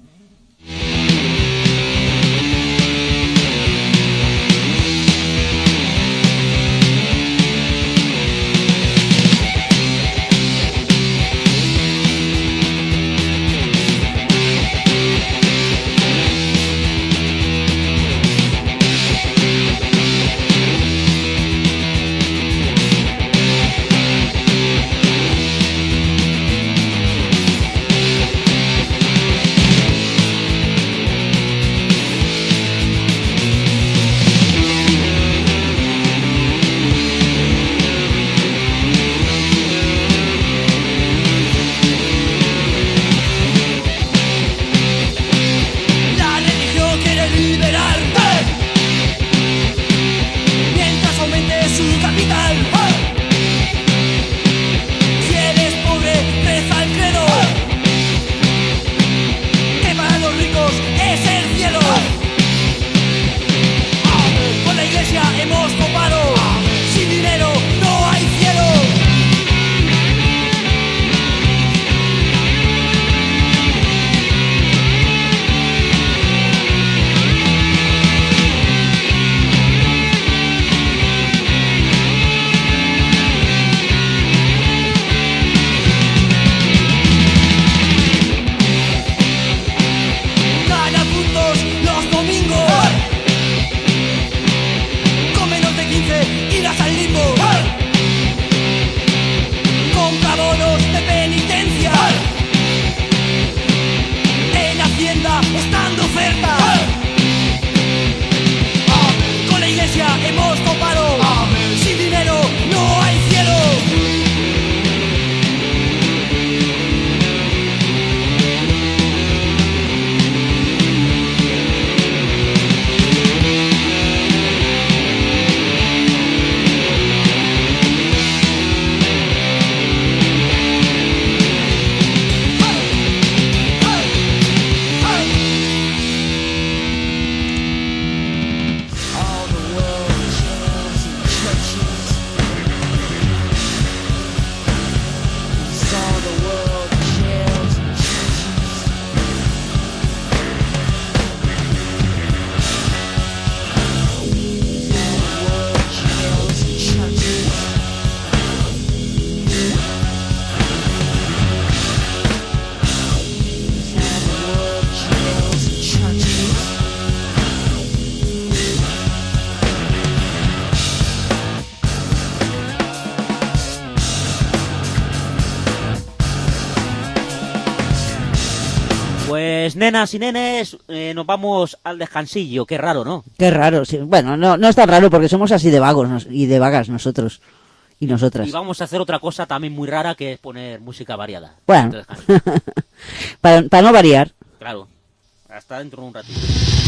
Pues nenas y nenes, nos vamos al descansillo. Qué raro, ¿no? Qué raro. Sí. Bueno, no es tan raro porque somos así de vagos y de vagas nosotros y nosotras. Y vamos a hacer otra cosa también muy rara, que es poner música variada. Bueno, Entonces, para no variar. claro, hasta dentro de un ratito.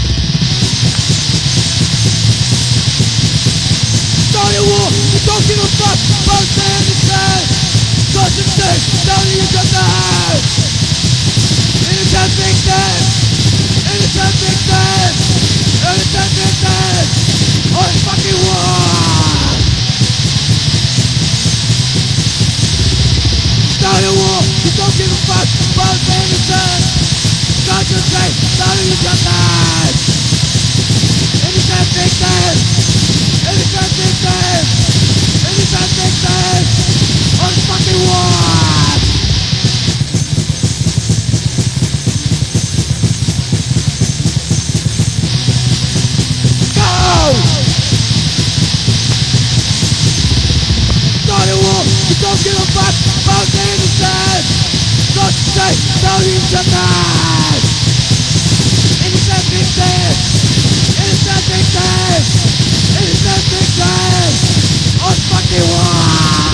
Start a war, you don't give a fuck about saying the same. Concentrate, down in your head. Innocent victim, innocent victim, innocent victim. On the fucking war. Start a war, you don't give a fuck about saying the same. Concentrate, down in your head. Innocent victim. Innocent victim! Innocent victim! On the fucking war! Go! Start a war! You don't give a fuck about the innocent! Concentrate! Down in Japan! Innocent victim! Innocent victim! Innocent victim on fucking war.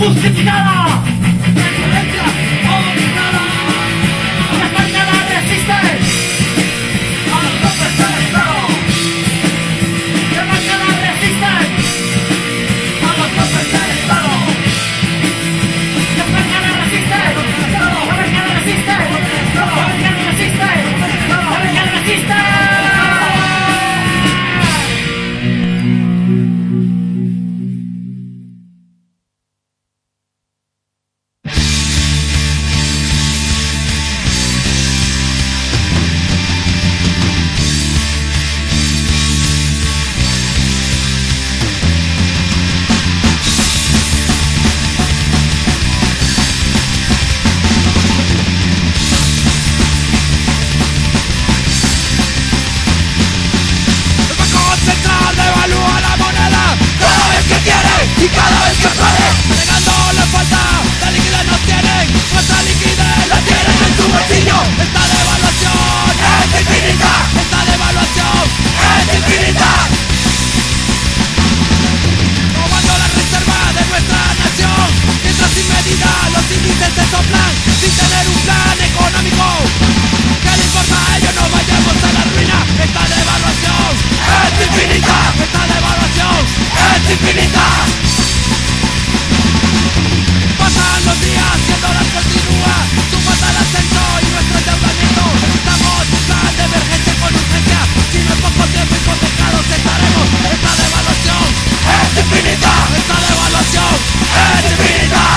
justificada. La violencia dominada. La española resiste a los golpes del Estado. La española resiste a los golpes del Estado. La española resiste. La española resiste. La española resiste. La española resiste. El Banco Central devalúa la moneda cada vez que quiere y cada vez que puede. Negando la falta de liquidez no tienen, nuestra liquidez la tienen en su bolsillo. Esta devaluación es infinita, esta devaluación es infinita. Robando la reserva de nuestra nación, mientras sin medida los índices se soplan, sin tener un plan económico. ¿Qué le importa a ellos? No vayamos a la ruina. Esta devaluación es infinita, esta devaluación es infinita. Pasan los días y el dólar continúa su fatal ascenso y nuestro endeudamiento. Necesitamos un plan de emergencia con urgencia, si no en poco tiempo hipotecados estaremos. Esta devaluación es infinita, esta devaluación es infinita.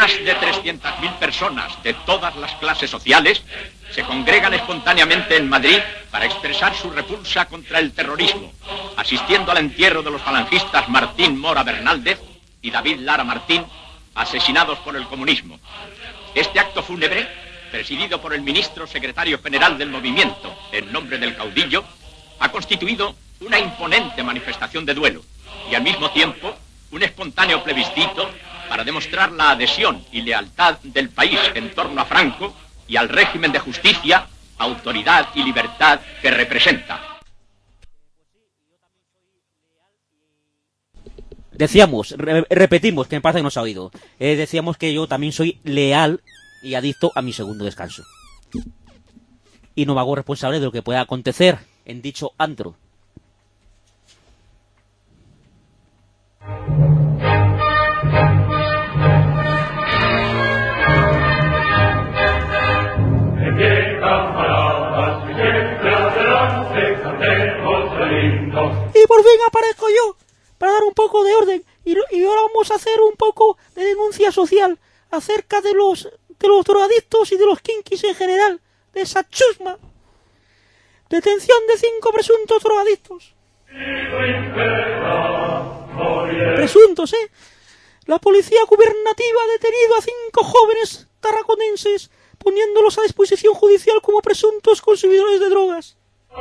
más de 300.000 personas de todas las clases sociales se congregan espontáneamente en Madrid para expresar su repulsa contra el terrorismo, asistiendo al entierro de los falangistas Martín Mora Bernaldez y David Lara Martín, asesinados por el comunismo. Este acto fúnebre, presidido por el ministro secretario general del movimiento, en nombre del caudillo, ha constituido una imponente manifestación de duelo y al mismo tiempo un espontáneo plebiscito para demostrar la adhesión y lealtad del país en torno a Franco y al régimen de justicia, autoridad y libertad que representa. Decíamos, repetimos, que me parece que no se ha oído. Decíamos que yo también soy leal y adicto a mi segundo descanso. Y no me hago responsable de lo que pueda acontecer en dicho antro. Y por fin aparezco yo para dar un poco de orden y ahora vamos a hacer un poco de denuncia social acerca de los drogadictos y de los kinkis en general, de esa chusma. Detención de 5 presuntos drogadictos. Presuntos, La policía gubernativa ha detenido a 5 jóvenes tarraconenses, poniéndolos a disposición judicial como presuntos consumidores de drogas.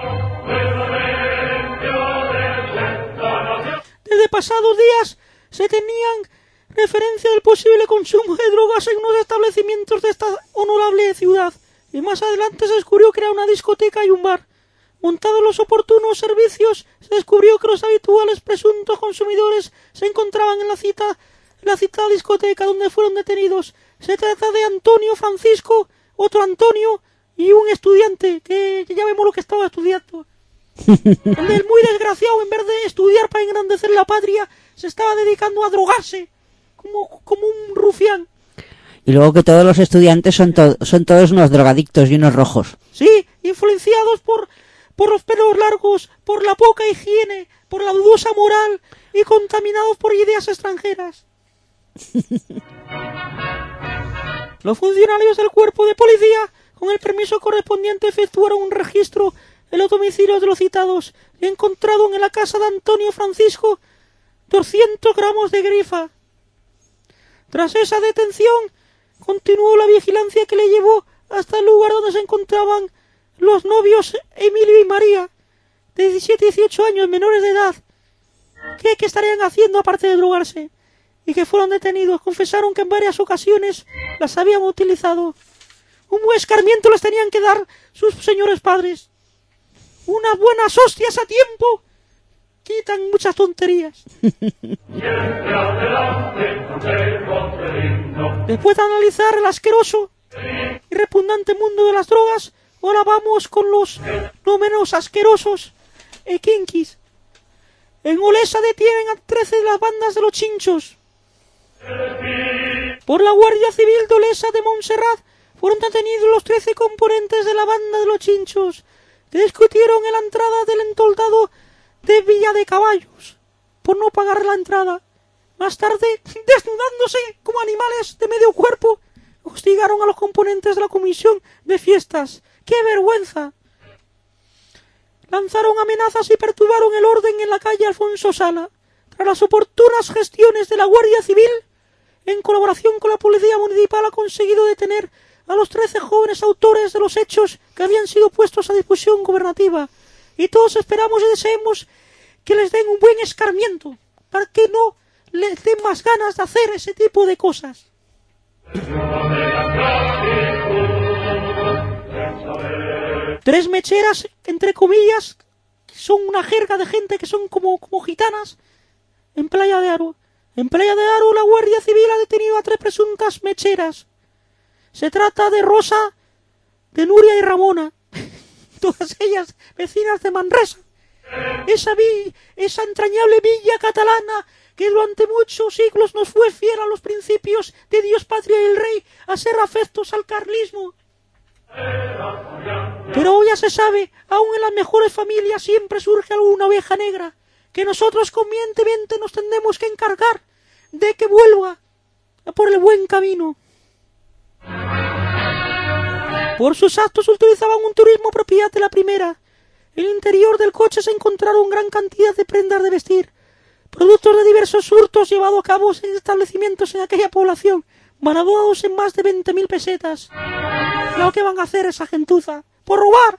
Desde pasados días se tenían referencia del posible consumo de drogas en unos establecimientos de esta honorable ciudad, y más adelante se descubrió que era una discoteca y un bar. Montados los oportunos servicios, se descubrió que los habituales presuntos consumidores se encontraban en la citada discoteca donde fueron detenidos. Se trata de Antonio Francisco, otro Antonio y un estudiante, que ya vemos lo que estaba estudiando. El muy desgraciado, en vez de estudiar para engrandecer la patria, se estaba dedicando a drogarse, como un rufián. Y luego que todos los estudiantes son todos unos drogadictos y unos rojos. Sí, influenciados por los pelos largos, por la poca higiene, por la dudosa moral y contaminados por ideas extranjeras. Los funcionarios del cuerpo de policía, con el permiso correspondiente, efectuaron un registro en los domicilios de los citados y encontraron en la casa de Antonio Francisco 200 gramos de grifa. Tras esa detención, continuó la vigilancia que le llevó hasta el lugar donde se encontraban los novios Emilio y María, de 17 y 18 años, menores de edad. ¿Qué estarían haciendo aparte de drogarse? Y que fueron detenidos. Confesaron que en varias ocasiones las habían utilizado. Un buen escarmiento les tenían que dar sus señores padres. Unas buenas hostias a tiempo quitan muchas tonterías. Después de analizar el asqueroso y repugnante mundo de las drogas, ahora vamos con los no menos asquerosos kinkis. En Olesa detienen a 13 de las bandas de los chinchos. Por la Guardia Civil de Olesa de Montserrat fueron detenidos los 13 componentes de la banda de los chinchos, que discutieron en la entrada del entoldado de Villa de Caballos por no pagar la entrada. Más tarde, desnudándose como animales de medio cuerpo, hostigaron a los componentes de la comisión de fiestas. ¡Qué vergüenza! Lanzaron amenazas y perturbaron el orden en la calle Alfonso Sala. Tras las oportunas gestiones de la Guardia Civil, en colaboración con la Policía Municipal, ha conseguido detener a los 13 jóvenes autores de los hechos que habían sido puestos a disposición gubernativa. Y todos esperamos y deseemos que les den un buen escarmiento, para que no les den más ganas de hacer ese tipo de cosas. Tres mecheras, entre comillas, que son una jerga de gente que son como gitanas, en Playa de Aro. En Playa de Aro la Guardia Civil ha detenido a 3 presuntas mecheras. Se trata de Rosa, de Nuria y Ramona, todas ellas vecinas de Manresa. Esa entrañable villa catalana que durante muchos siglos nos fue fiel a los principios de Dios, patria y el rey, a ser afectos al carlismo. Pero hoy ya se sabe, aún en las mejores familias siempre surge alguna oveja negra, que nosotros convenientemente nos tendremos que encargar de que vuelva por el buen camino. Por sus actos utilizaban un turismo propiedad de la primera. En el interior del coche se encontraron gran cantidad de prendas de vestir, productos de diversos hurtos llevados a cabo en establecimientos en aquella población, valorados en más de 20.000 pesetas. Claro que van a hacer esa gentuza, por robar.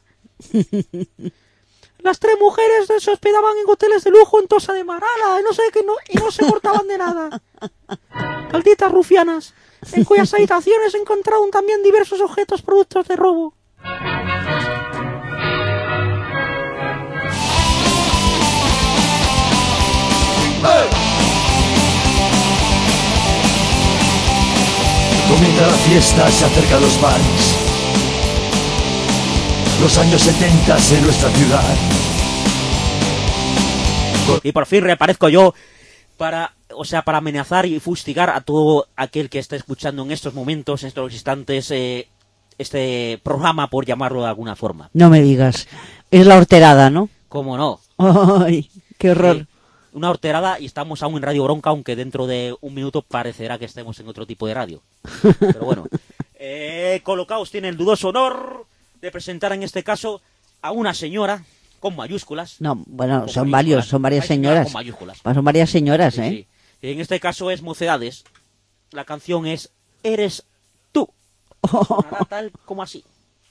Las 3 mujeres se hospedaban en hoteles de lujo en Tossa de Mar, y no se cortaban de nada. Malditas rufianas, en cuyas habitaciones se encontraron también diversos objetos productos de robo. Comienza la fiesta, se acercan los bares. Los años 70 en nuestra ciudad. Y por fin reaparezco yo para amenazar y fustigar a todo aquel que esté escuchando en estos momentos, en estos instantes, este programa, por llamarlo de alguna forma. No me digas. Es la horterada, ¿no? ¿Cómo no? ¡Ay, qué horror! Una horterada, y estamos aún en Radio Bronca, aunque dentro de un minuto parecerá que estemos en otro tipo de radio. Pero bueno, Colocaos tiene el dudoso honor de presentar en este caso a una señora con mayúsculas. No, bueno, son varias señoras. Con mayúsculas. Son varias señoras, ¿eh? Sí. En este caso es Mocedades. La canción es Eres tú. Sonará tal como así.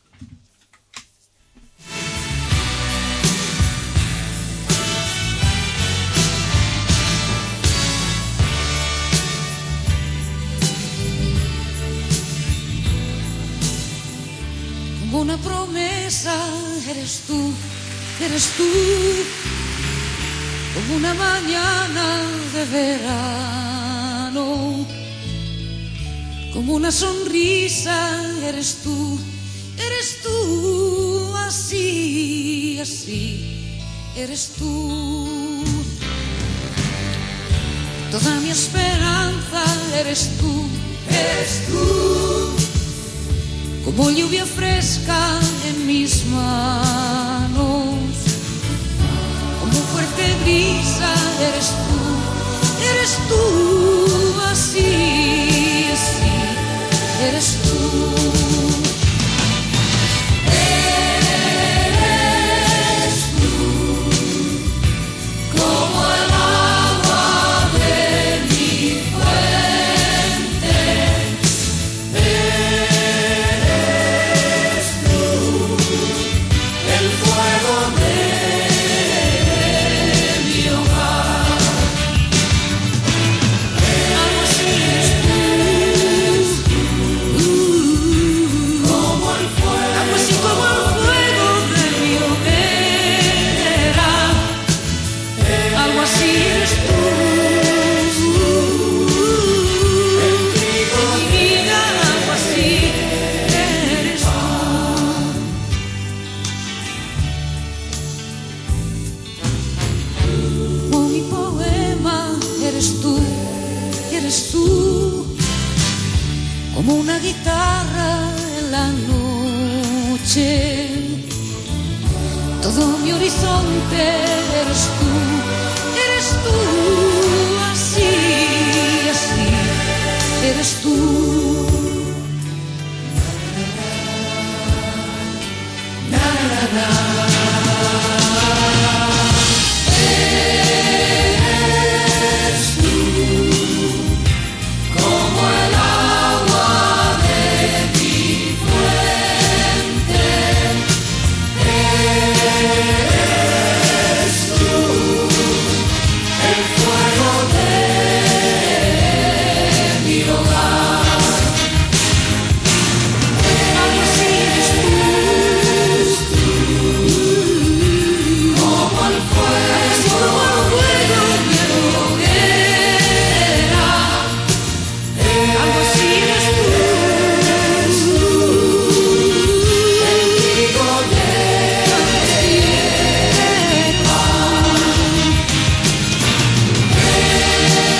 Como una promesa eres tú, como una mañana de verano, como una sonrisa eres tú, así, eres tú. Toda mi esperanza eres tú, como lluvia fresca en mis manos, como fuerte brisa eres tú, así, eres tú. Eres tú, como el agua de mi fuente. Como una guitarra en la noche, todo mi horizonte eres tú, así, eres tú. Eres tú, como el agua de mi fuente. Eres tú, el fuego de mi hogar. Algo así eres tú, como el fuego de mi hoguera. Algo así eres tú, el trigo de mi pan. Eres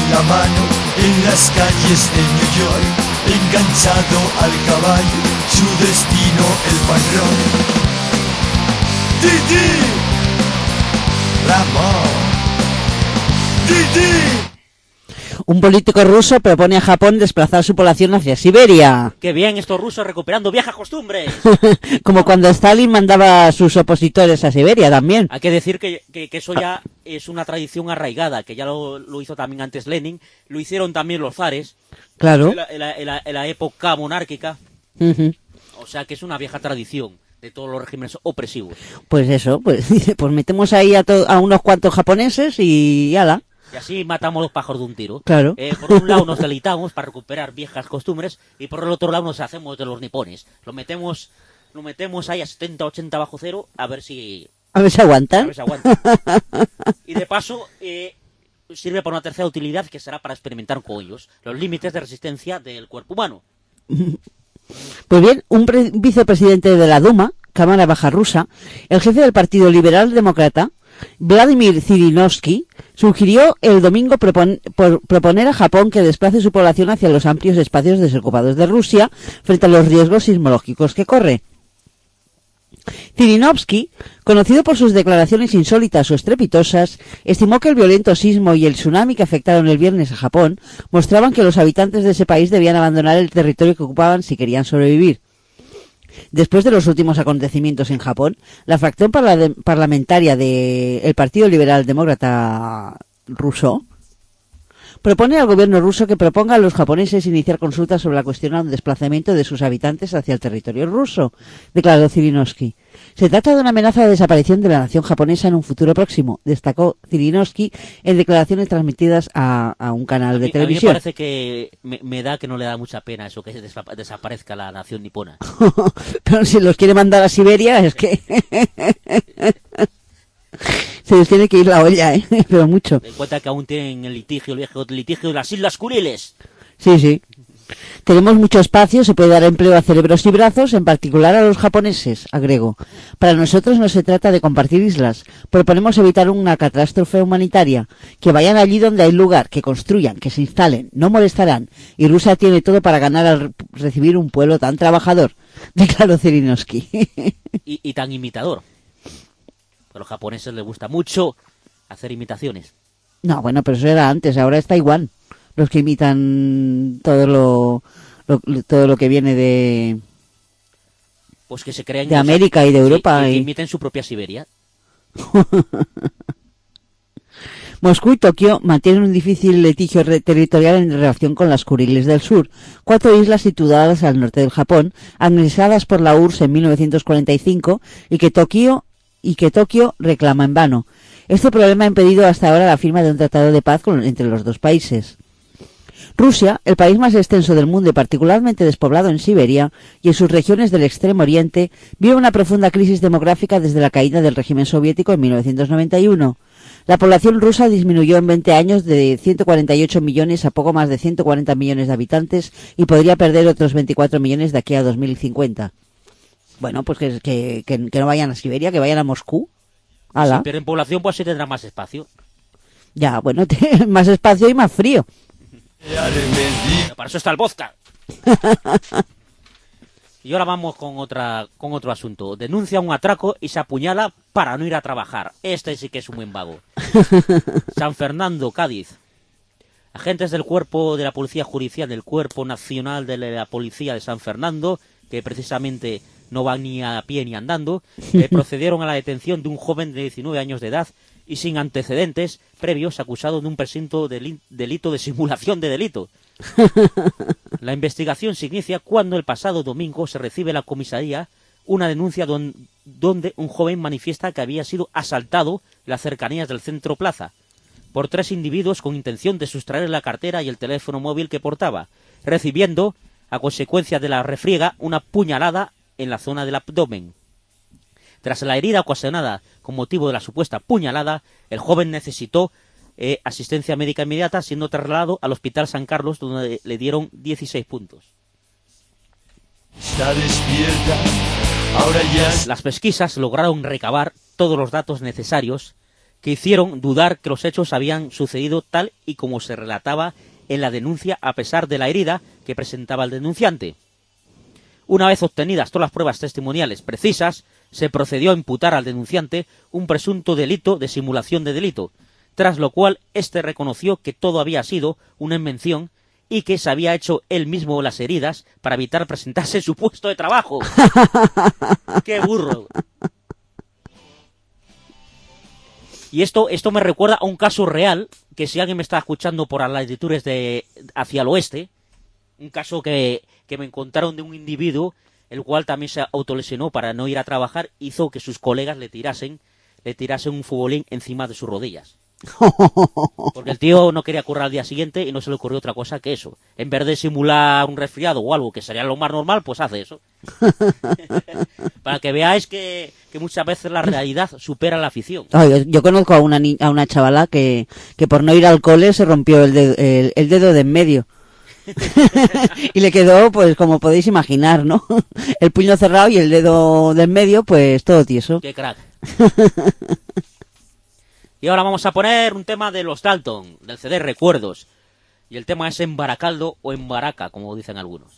en la mano, en las calles de New York, enganchado al caballo, su destino el patrón. Didi, Ramón, Didi. Un político ruso propone a Japón desplazar su población hacia Siberia. ¡Qué bien estos rusos recuperando viejas costumbres! Como cuando Stalin mandaba a sus opositores a Siberia también. Hay que decir que eso ya es una tradición arraigada, que ya lo hizo también antes Lenin, lo hicieron también los zares. Claro. En la época monárquica. Uh-huh. O sea que es una vieja tradición de todos los regímenes opresivos. Pues eso, pues metemos ahí a unos cuantos japoneses y ala. Y así matamos los pájaros de un tiro. Claro. Por un lado nos deleitamos para recuperar viejas costumbres y por el otro lado nos hacemos de los nipones. Lo metemos ahí a 70, 80 bajo cero a ver si aguantan. Y de paso sirve para una tercera utilidad que será para experimentar con ellos los límites de resistencia del cuerpo humano. Pues bien, un vicepresidente de la Duma, Cámara Baja Rusa, el jefe del Partido Liberal Demócrata, Vladimir Zhirinovsky, sugirió el domingo proponer a Japón que desplace su población hacia los amplios espacios desocupados de Rusia frente a los riesgos sismológicos que corre. Zhirinovsky, conocido por sus declaraciones insólitas o estrepitosas, estimó que el violento sismo y el tsunami que afectaron el viernes a Japón mostraban que los habitantes de ese país debían abandonar el territorio que ocupaban si querían sobrevivir. Después de los últimos acontecimientos en Japón, la fracción parlamentaria del Partido Liberal Demócrata ruso propone al gobierno ruso que proponga a los japoneses iniciar consultas sobre la cuestión del desplazamiento de sus habitantes hacia el territorio ruso, declaró Zhirinovsky. Se trata de una amenaza de desaparición de la nación japonesa en un futuro próximo, destacó Zhirinovsky en declaraciones transmitidas a un canal de televisión. A mí me parece que me da que no le da mucha pena eso, que desaparezca la nación nipona. Pero si los quiere mandar a Siberia, es que se les tiene que ir la olla, pero mucho. Ten en cuenta que aún tienen el litigio de las Islas Kuriles. Sí, sí. Tenemos mucho espacio, se puede dar empleo a cerebros y brazos, en particular a los japoneses, agregó. Para nosotros no se trata de compartir islas. Proponemos evitar una catástrofe humanitaria. Que vayan allí donde hay lugar, que construyan, que se instalen, no molestarán. Y Rusia tiene todo para ganar al recibir un pueblo tan trabajador, declaró Zhirinovsky. y tan imitador. A los japoneses les gusta mucho hacer imitaciones. No, bueno, pero eso era antes, ahora es Taiwán. Los que imitan todo lo que viene de pues que se crean de América y de Europa. Que imiten su propia Siberia. Moscú y Tokio mantienen un difícil litigio territorial en relación con las Kuriles del Sur, 4 islas situadas al norte del Japón, anexadas por la URSS en 1945 y que Tokio reclama en vano. Este problema ha impedido hasta ahora la firma de un tratado de paz entre los dos países. Rusia, el país más extenso del mundo y particularmente despoblado en Siberia y en sus regiones del Extremo Oriente, vive una profunda crisis demográfica desde la caída del régimen soviético en 1991. La población rusa disminuyó en 20 años de 148 millones a poco más de 140 millones de habitantes y podría perder otros 24 millones de aquí a 2050. Bueno, pues que no vayan a Siberia, que vayan a Moscú. Si pierden población, pues sí tendrá más espacio. Ya, bueno, más espacio y más frío. Pero para eso está el vodka. Y ahora vamos con otro asunto. Denuncia un atraco y se apuñala para no ir a trabajar. Este sí que es un buen vago. San Fernando, Cádiz. Agentes del cuerpo de la Policía Judicial del Cuerpo Nacional de la Policía de San Fernando, que precisamente no van ni a pie ni andando, procedieron a la detención de un joven de 19 años de edad y sin antecedentes previos acusado de un presunto delito de simulación de delito. La investigación se inicia cuando el pasado domingo se recibe en la comisaría una denuncia donde un joven manifiesta que había sido asaltado en las cercanías del centro plaza por 3 individuos con intención de sustraer la cartera y el teléfono móvil que portaba, recibiendo, a consecuencia de la refriega, una puñalada en la zona del abdomen. Tras la herida ocasionada con motivo de la supuesta puñalada, el joven necesitó asistencia médica inmediata, siendo trasladado al Hospital San Carlos, donde le dieron 16 puntos. Está despierta, ahora ya... Las pesquisas lograron recabar todos los datos necesarios que hicieron dudar que los hechos habían sucedido tal y como se relataba en la denuncia, a pesar de la herida que presentaba el denunciante. Una vez obtenidas todas las pruebas testimoniales precisas, se procedió a imputar al denunciante un presunto delito de simulación de delito, tras lo cual éste reconoció que todo había sido una invención y que se había hecho él mismo las heridas para evitar presentarse en su puesto de trabajo. ¡Qué burro! Y esto me recuerda a un caso real, que si alguien me está escuchando por las latitudes de hacia el oeste, un caso que me encontraron de un individuo, el cual también se autolesionó para no ir a trabajar, hizo que sus colegas le tirasen un futbolín encima de sus rodillas. Porque el tío no quería currar al día siguiente y no se le ocurrió otra cosa que eso. En vez de simular un resfriado o algo que sería lo más normal, pues hace eso. Para que veáis que muchas veces la realidad supera la ficción. Yo conozco a una chavala que por no ir al cole se rompió el dedo de en medio. Y le quedó, pues como podéis imaginar, ¿no? El puño cerrado y el dedo de en medio, pues todo tieso. ¡Qué crack! Y ahora vamos a poner un tema de los Dalton, del CD Recuerdos. Y el tema es En Baracaldo o En Baraca, como dicen algunos.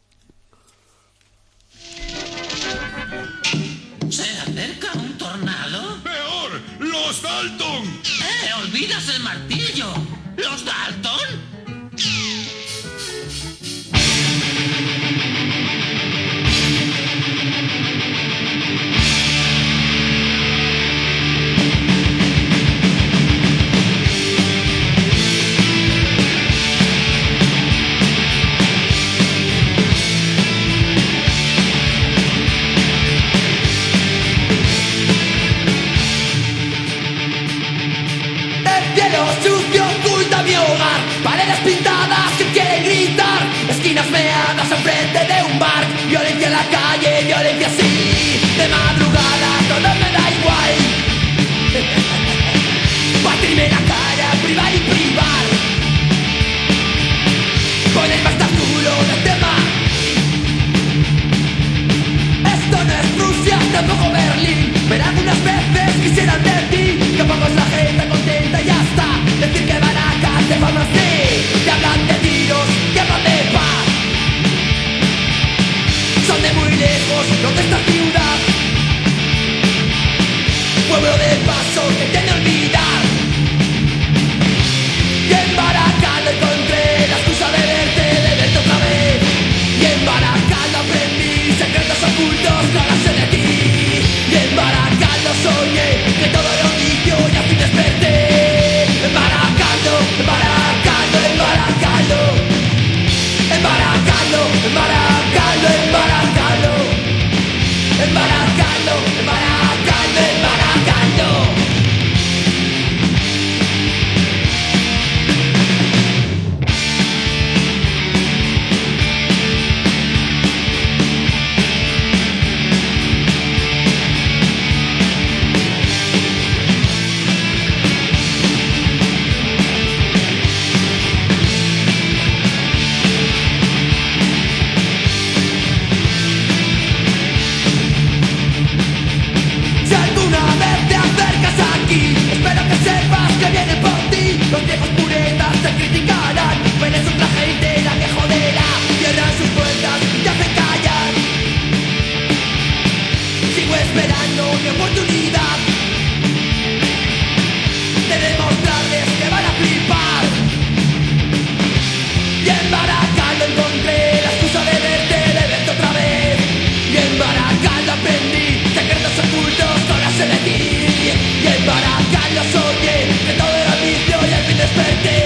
¿Se acerca un tornado? ¡Peor! ¡Los Dalton! ¡Olvidas el martillo! ¿Los Dalton? Sucio oculta mi hogar, paredes pintadas que quieren gritar, esquinas meadas enfrente de un bar, violencia en la calle, violencia así, de madrugada todo me da igual. Batirme la cara, privar y privar, con el bastardulo del tema. Esto no es Rusia, tampoco Berlín, pero algunas veces quisiera advertir que poco es la gente contenta y ya está. Decir que Baracas de fama sí, que hablan de tiros, que hablan de paz. Son de muy lejos los de esta ciudad, pueblo de paso que tiene olvidar. Y en Baracas lo encontré, la excusa de verte otra vez. Y en Baracas lo aprendí, secretos ocultos que ahora sé de ti. Y en Baracas lo soñé, que todo era un vicio y al fin desperté. En Baracaldo, en Baracaldo, en Baracaldo, en Baracaldo, en Baracaldo, en Baracaldo, en Baracaldo, en Baracaldo, en Baracaldo. Si alguna vez te acercas aquí, espero que sepas que viene por ti. Los viejos puretas te criticarán, pero es otra gente la que jodera. Cierran sus puertas y te hacen callar. Sigo esperando mi oportunidad de demostrarles que van a flipar. Y en Baracas lo encontré, la excusa de verte otra vez. Y en Baracas lo aprendí, secretos ocultos que ahora sé de ti. Y en Baracas lo soñé, que todo era vicio y al fin desperté.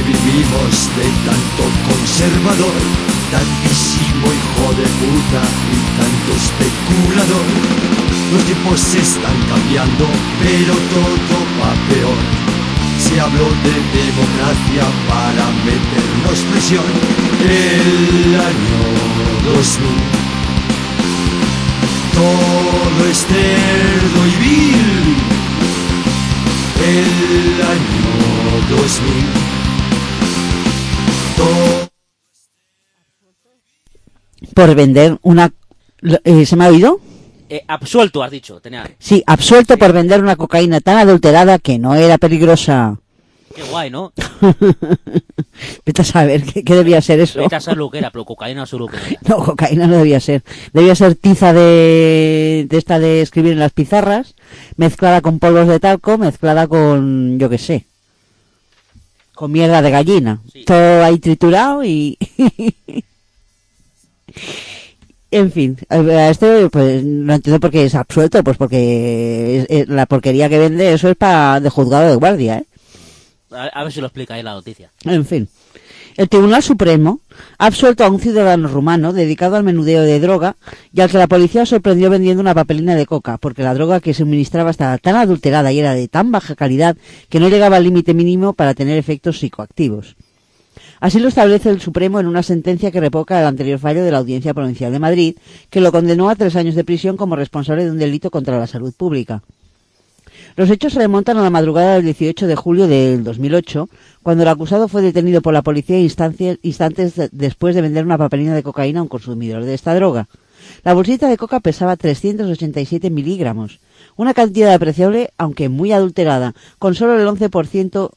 vivimos de tanto conservador, tantísimo hijo de puta y tanto especulador. Los tiempos se están cambiando, pero todo va peor. Se habló de democracia para meternos presión. El año 2000, todo es cerdo y vil. El año 2000, todo... Por vender una... ¿Se me ha oído? Absuelto, has dicho. Sí, absuelto por vender una cocaína tan adulterada que no era peligrosa. Qué guay, ¿no? Vete a saber qué debía ser eso. Vete a saber lo que era, pero cocaína seguro que no era. No, cocaína no debía ser. Debía ser tiza de esta de escribir en las pizarras, mezclada con polvos de talco, mezclada con, yo qué sé, con mierda de gallina. Sí. Todo ahí triturado y... En fin, a este pues no entiendo por qué es absuelto, pues porque la porquería que vende eso es para de juzgado de guardia, ¿eh? A ver si lo explica ahí la noticia. En fin, el Tribunal Supremo ha absuelto a un ciudadano rumano dedicado al menudeo de droga y al que la policía sorprendió vendiendo una papelina de coca, porque la droga que suministraba estaba tan adulterada y era de tan baja calidad que no llegaba al límite mínimo para tener efectos psicoactivos. Así lo establece el Supremo en una sentencia que revoca el anterior fallo de la Audiencia Provincial de Madrid, que lo condenó a 3 años de prisión como responsable de un delito contra la salud pública. Los hechos se remontan a la madrugada del 18 de julio del 2008, cuando el acusado fue detenido por la policía instantes después de vender una papelina de cocaína a un consumidor de esta droga. La bolsita de coca pesaba 387 miligramos, una cantidad apreciable, aunque muy adulterada, con solo el 11%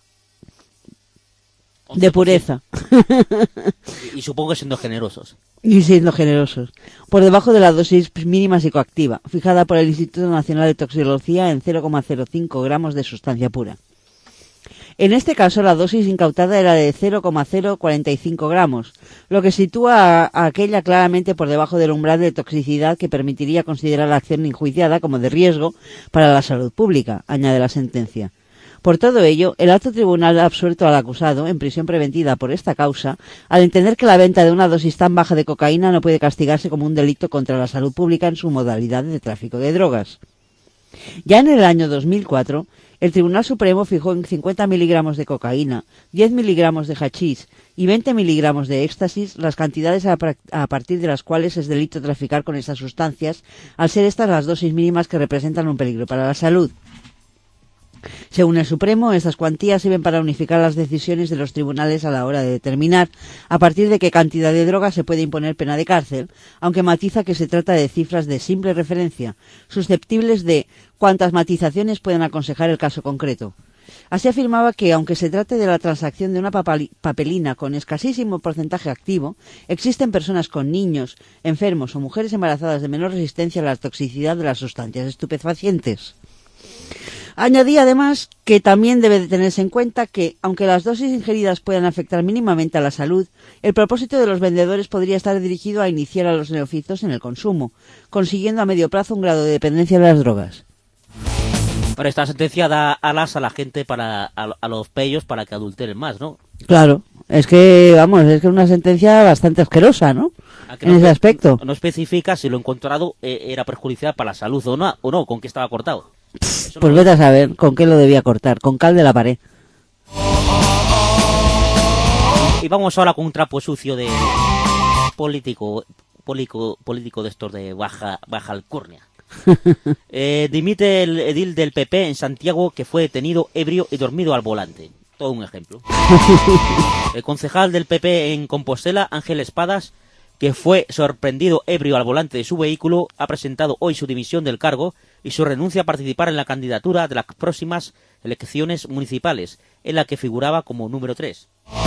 de pureza. Y supongo que siendo generosos. Y siendo generosos. Por debajo de la dosis mínima psicoactiva, fijada por el Instituto Nacional de Toxicología en 0,05 gramos de sustancia pura. En este caso, la dosis incautada era de 0,045 gramos, lo que sitúa a aquella claramente por debajo del umbral de toxicidad que permitiría considerar la acción enjuiciada como de riesgo para la salud pública, añade la sentencia. Por todo ello, el alto tribunal ha absuelto al acusado en prisión preventiva por esta causa, al entender que la venta de una dosis tan baja de cocaína no puede castigarse como un delito contra la salud pública en su modalidad de tráfico de drogas. Ya en el año 2004, el Tribunal Supremo fijó en 50 miligramos de cocaína, 10 miligramos de hachís y 20 miligramos de éxtasis las cantidades a partir de las cuales es delito traficar con estas sustancias, al ser estas las dosis mínimas que representan un peligro para la salud. Según el Supremo, estas cuantías sirven para unificar las decisiones de los tribunales a la hora de determinar a partir de qué cantidad de droga se puede imponer pena de cárcel, aunque matiza que se trata de cifras de simple referencia, susceptibles de cuantas matizaciones puedan aconsejar el caso concreto. Así afirmaba que, aunque se trate de la transacción de una papelina con escasísimo porcentaje activo, existen personas con niños, enfermos o mujeres embarazadas de menor resistencia a la toxicidad de las sustancias estupefacientes. Añadía además que también debe de tenerse en cuenta que, aunque las dosis ingeridas puedan afectar mínimamente a la salud, el propósito de los vendedores podría estar dirigido a iniciar a los neófitos en el consumo, consiguiendo a medio plazo un grado de dependencia de las drogas. Pero esta sentencia da alas a la gente, a los peyos, para que adulteren más, ¿no? Claro, es que es una sentencia bastante asquerosa, ¿no? En ese aspecto. No especifica si lo encontrado era perjudicial para la salud o no, con qué estaba cortado. Pues vete a saber con qué lo debía cortar, con cal de la pared. Y vamos ahora con un trapo sucio de político de estos de baja alcurnia. Dimite el edil del PP en Santiago que fue detenido ebrio y dormido al volante. Todo un ejemplo. El concejal del PP en Compostela, Ángel Espadas, que fue sorprendido ebrio al volante de su vehículo, ha presentado hoy su dimisión del cargo y su renuncia a participar en la candidatura de las próximas elecciones municipales, en la que figuraba como número 3.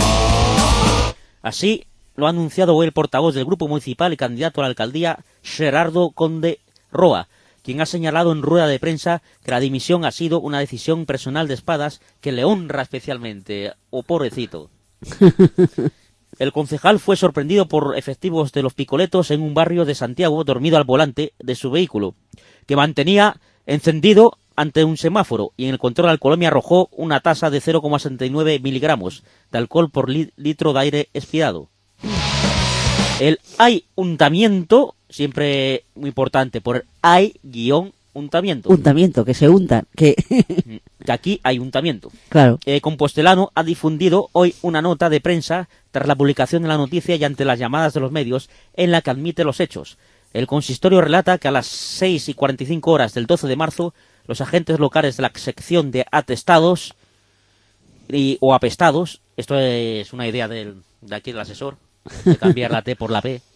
Así lo ha anunciado hoy el portavoz del grupo municipal y candidato a la alcaldía, Gerardo Conde Roa, quien ha señalado en rueda de prensa que la dimisión ha sido una decisión personal de Espadas que le honra especialmente. Pobrecito. El concejal fue sorprendido por efectivos de los Picoletos en un barrio de Santiago, dormido al volante de su vehículo, que mantenía encendido ante un semáforo y en el control de alcoholemia arrojó una tasa de 0,69 miligramos de alcohol por litro de aire expirado. El ayuntamiento, siempre muy importante, por untamiento. Untamiento, que se untan, que... Que aquí hay untamiento. Claro. Compostelano ha difundido hoy una nota de prensa tras la publicación de la noticia y ante las llamadas de los medios en la que admite los hechos. El consistorio relata que a las 6:45 del 12 de marzo los agentes locales de la sección de atestados o apestados, esto es una idea de aquí del asesor, de cambiar la T por la P,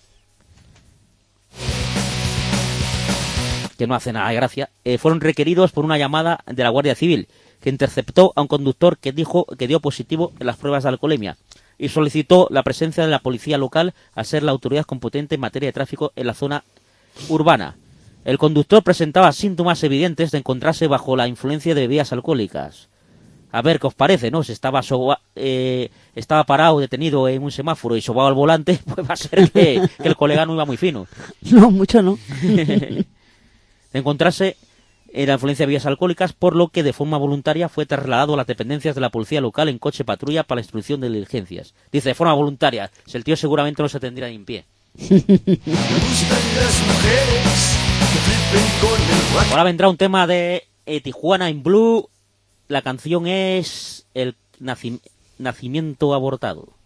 que no hace nada de gracia, fueron requeridos por una llamada de la Guardia Civil, que interceptó a un conductor que dijo que dio positivo en las pruebas de alcoholemia y solicitó la presencia de la policía local a ser la autoridad competente en materia de tráfico en la zona urbana. El conductor presentaba síntomas evidentes de encontrarse bajo la influencia de bebidas alcohólicas. A ver qué os parece, ¿no? Si estaba parado, detenido en un semáforo y sobado al volante, pues va a ser que el colega no iba muy fino. No, mucho no. De encontrarse en la influencia de bebidas alcohólicas, por lo que de forma voluntaria fue trasladado a las dependencias de la policía local en coche patrulla para la instrucción de diligencias. Dice, de forma voluntaria, si el tío seguramente no se tendría ni en pie. Ahora vendrá un tema de Tijuana in Blue. La canción es El nacimiento abortado.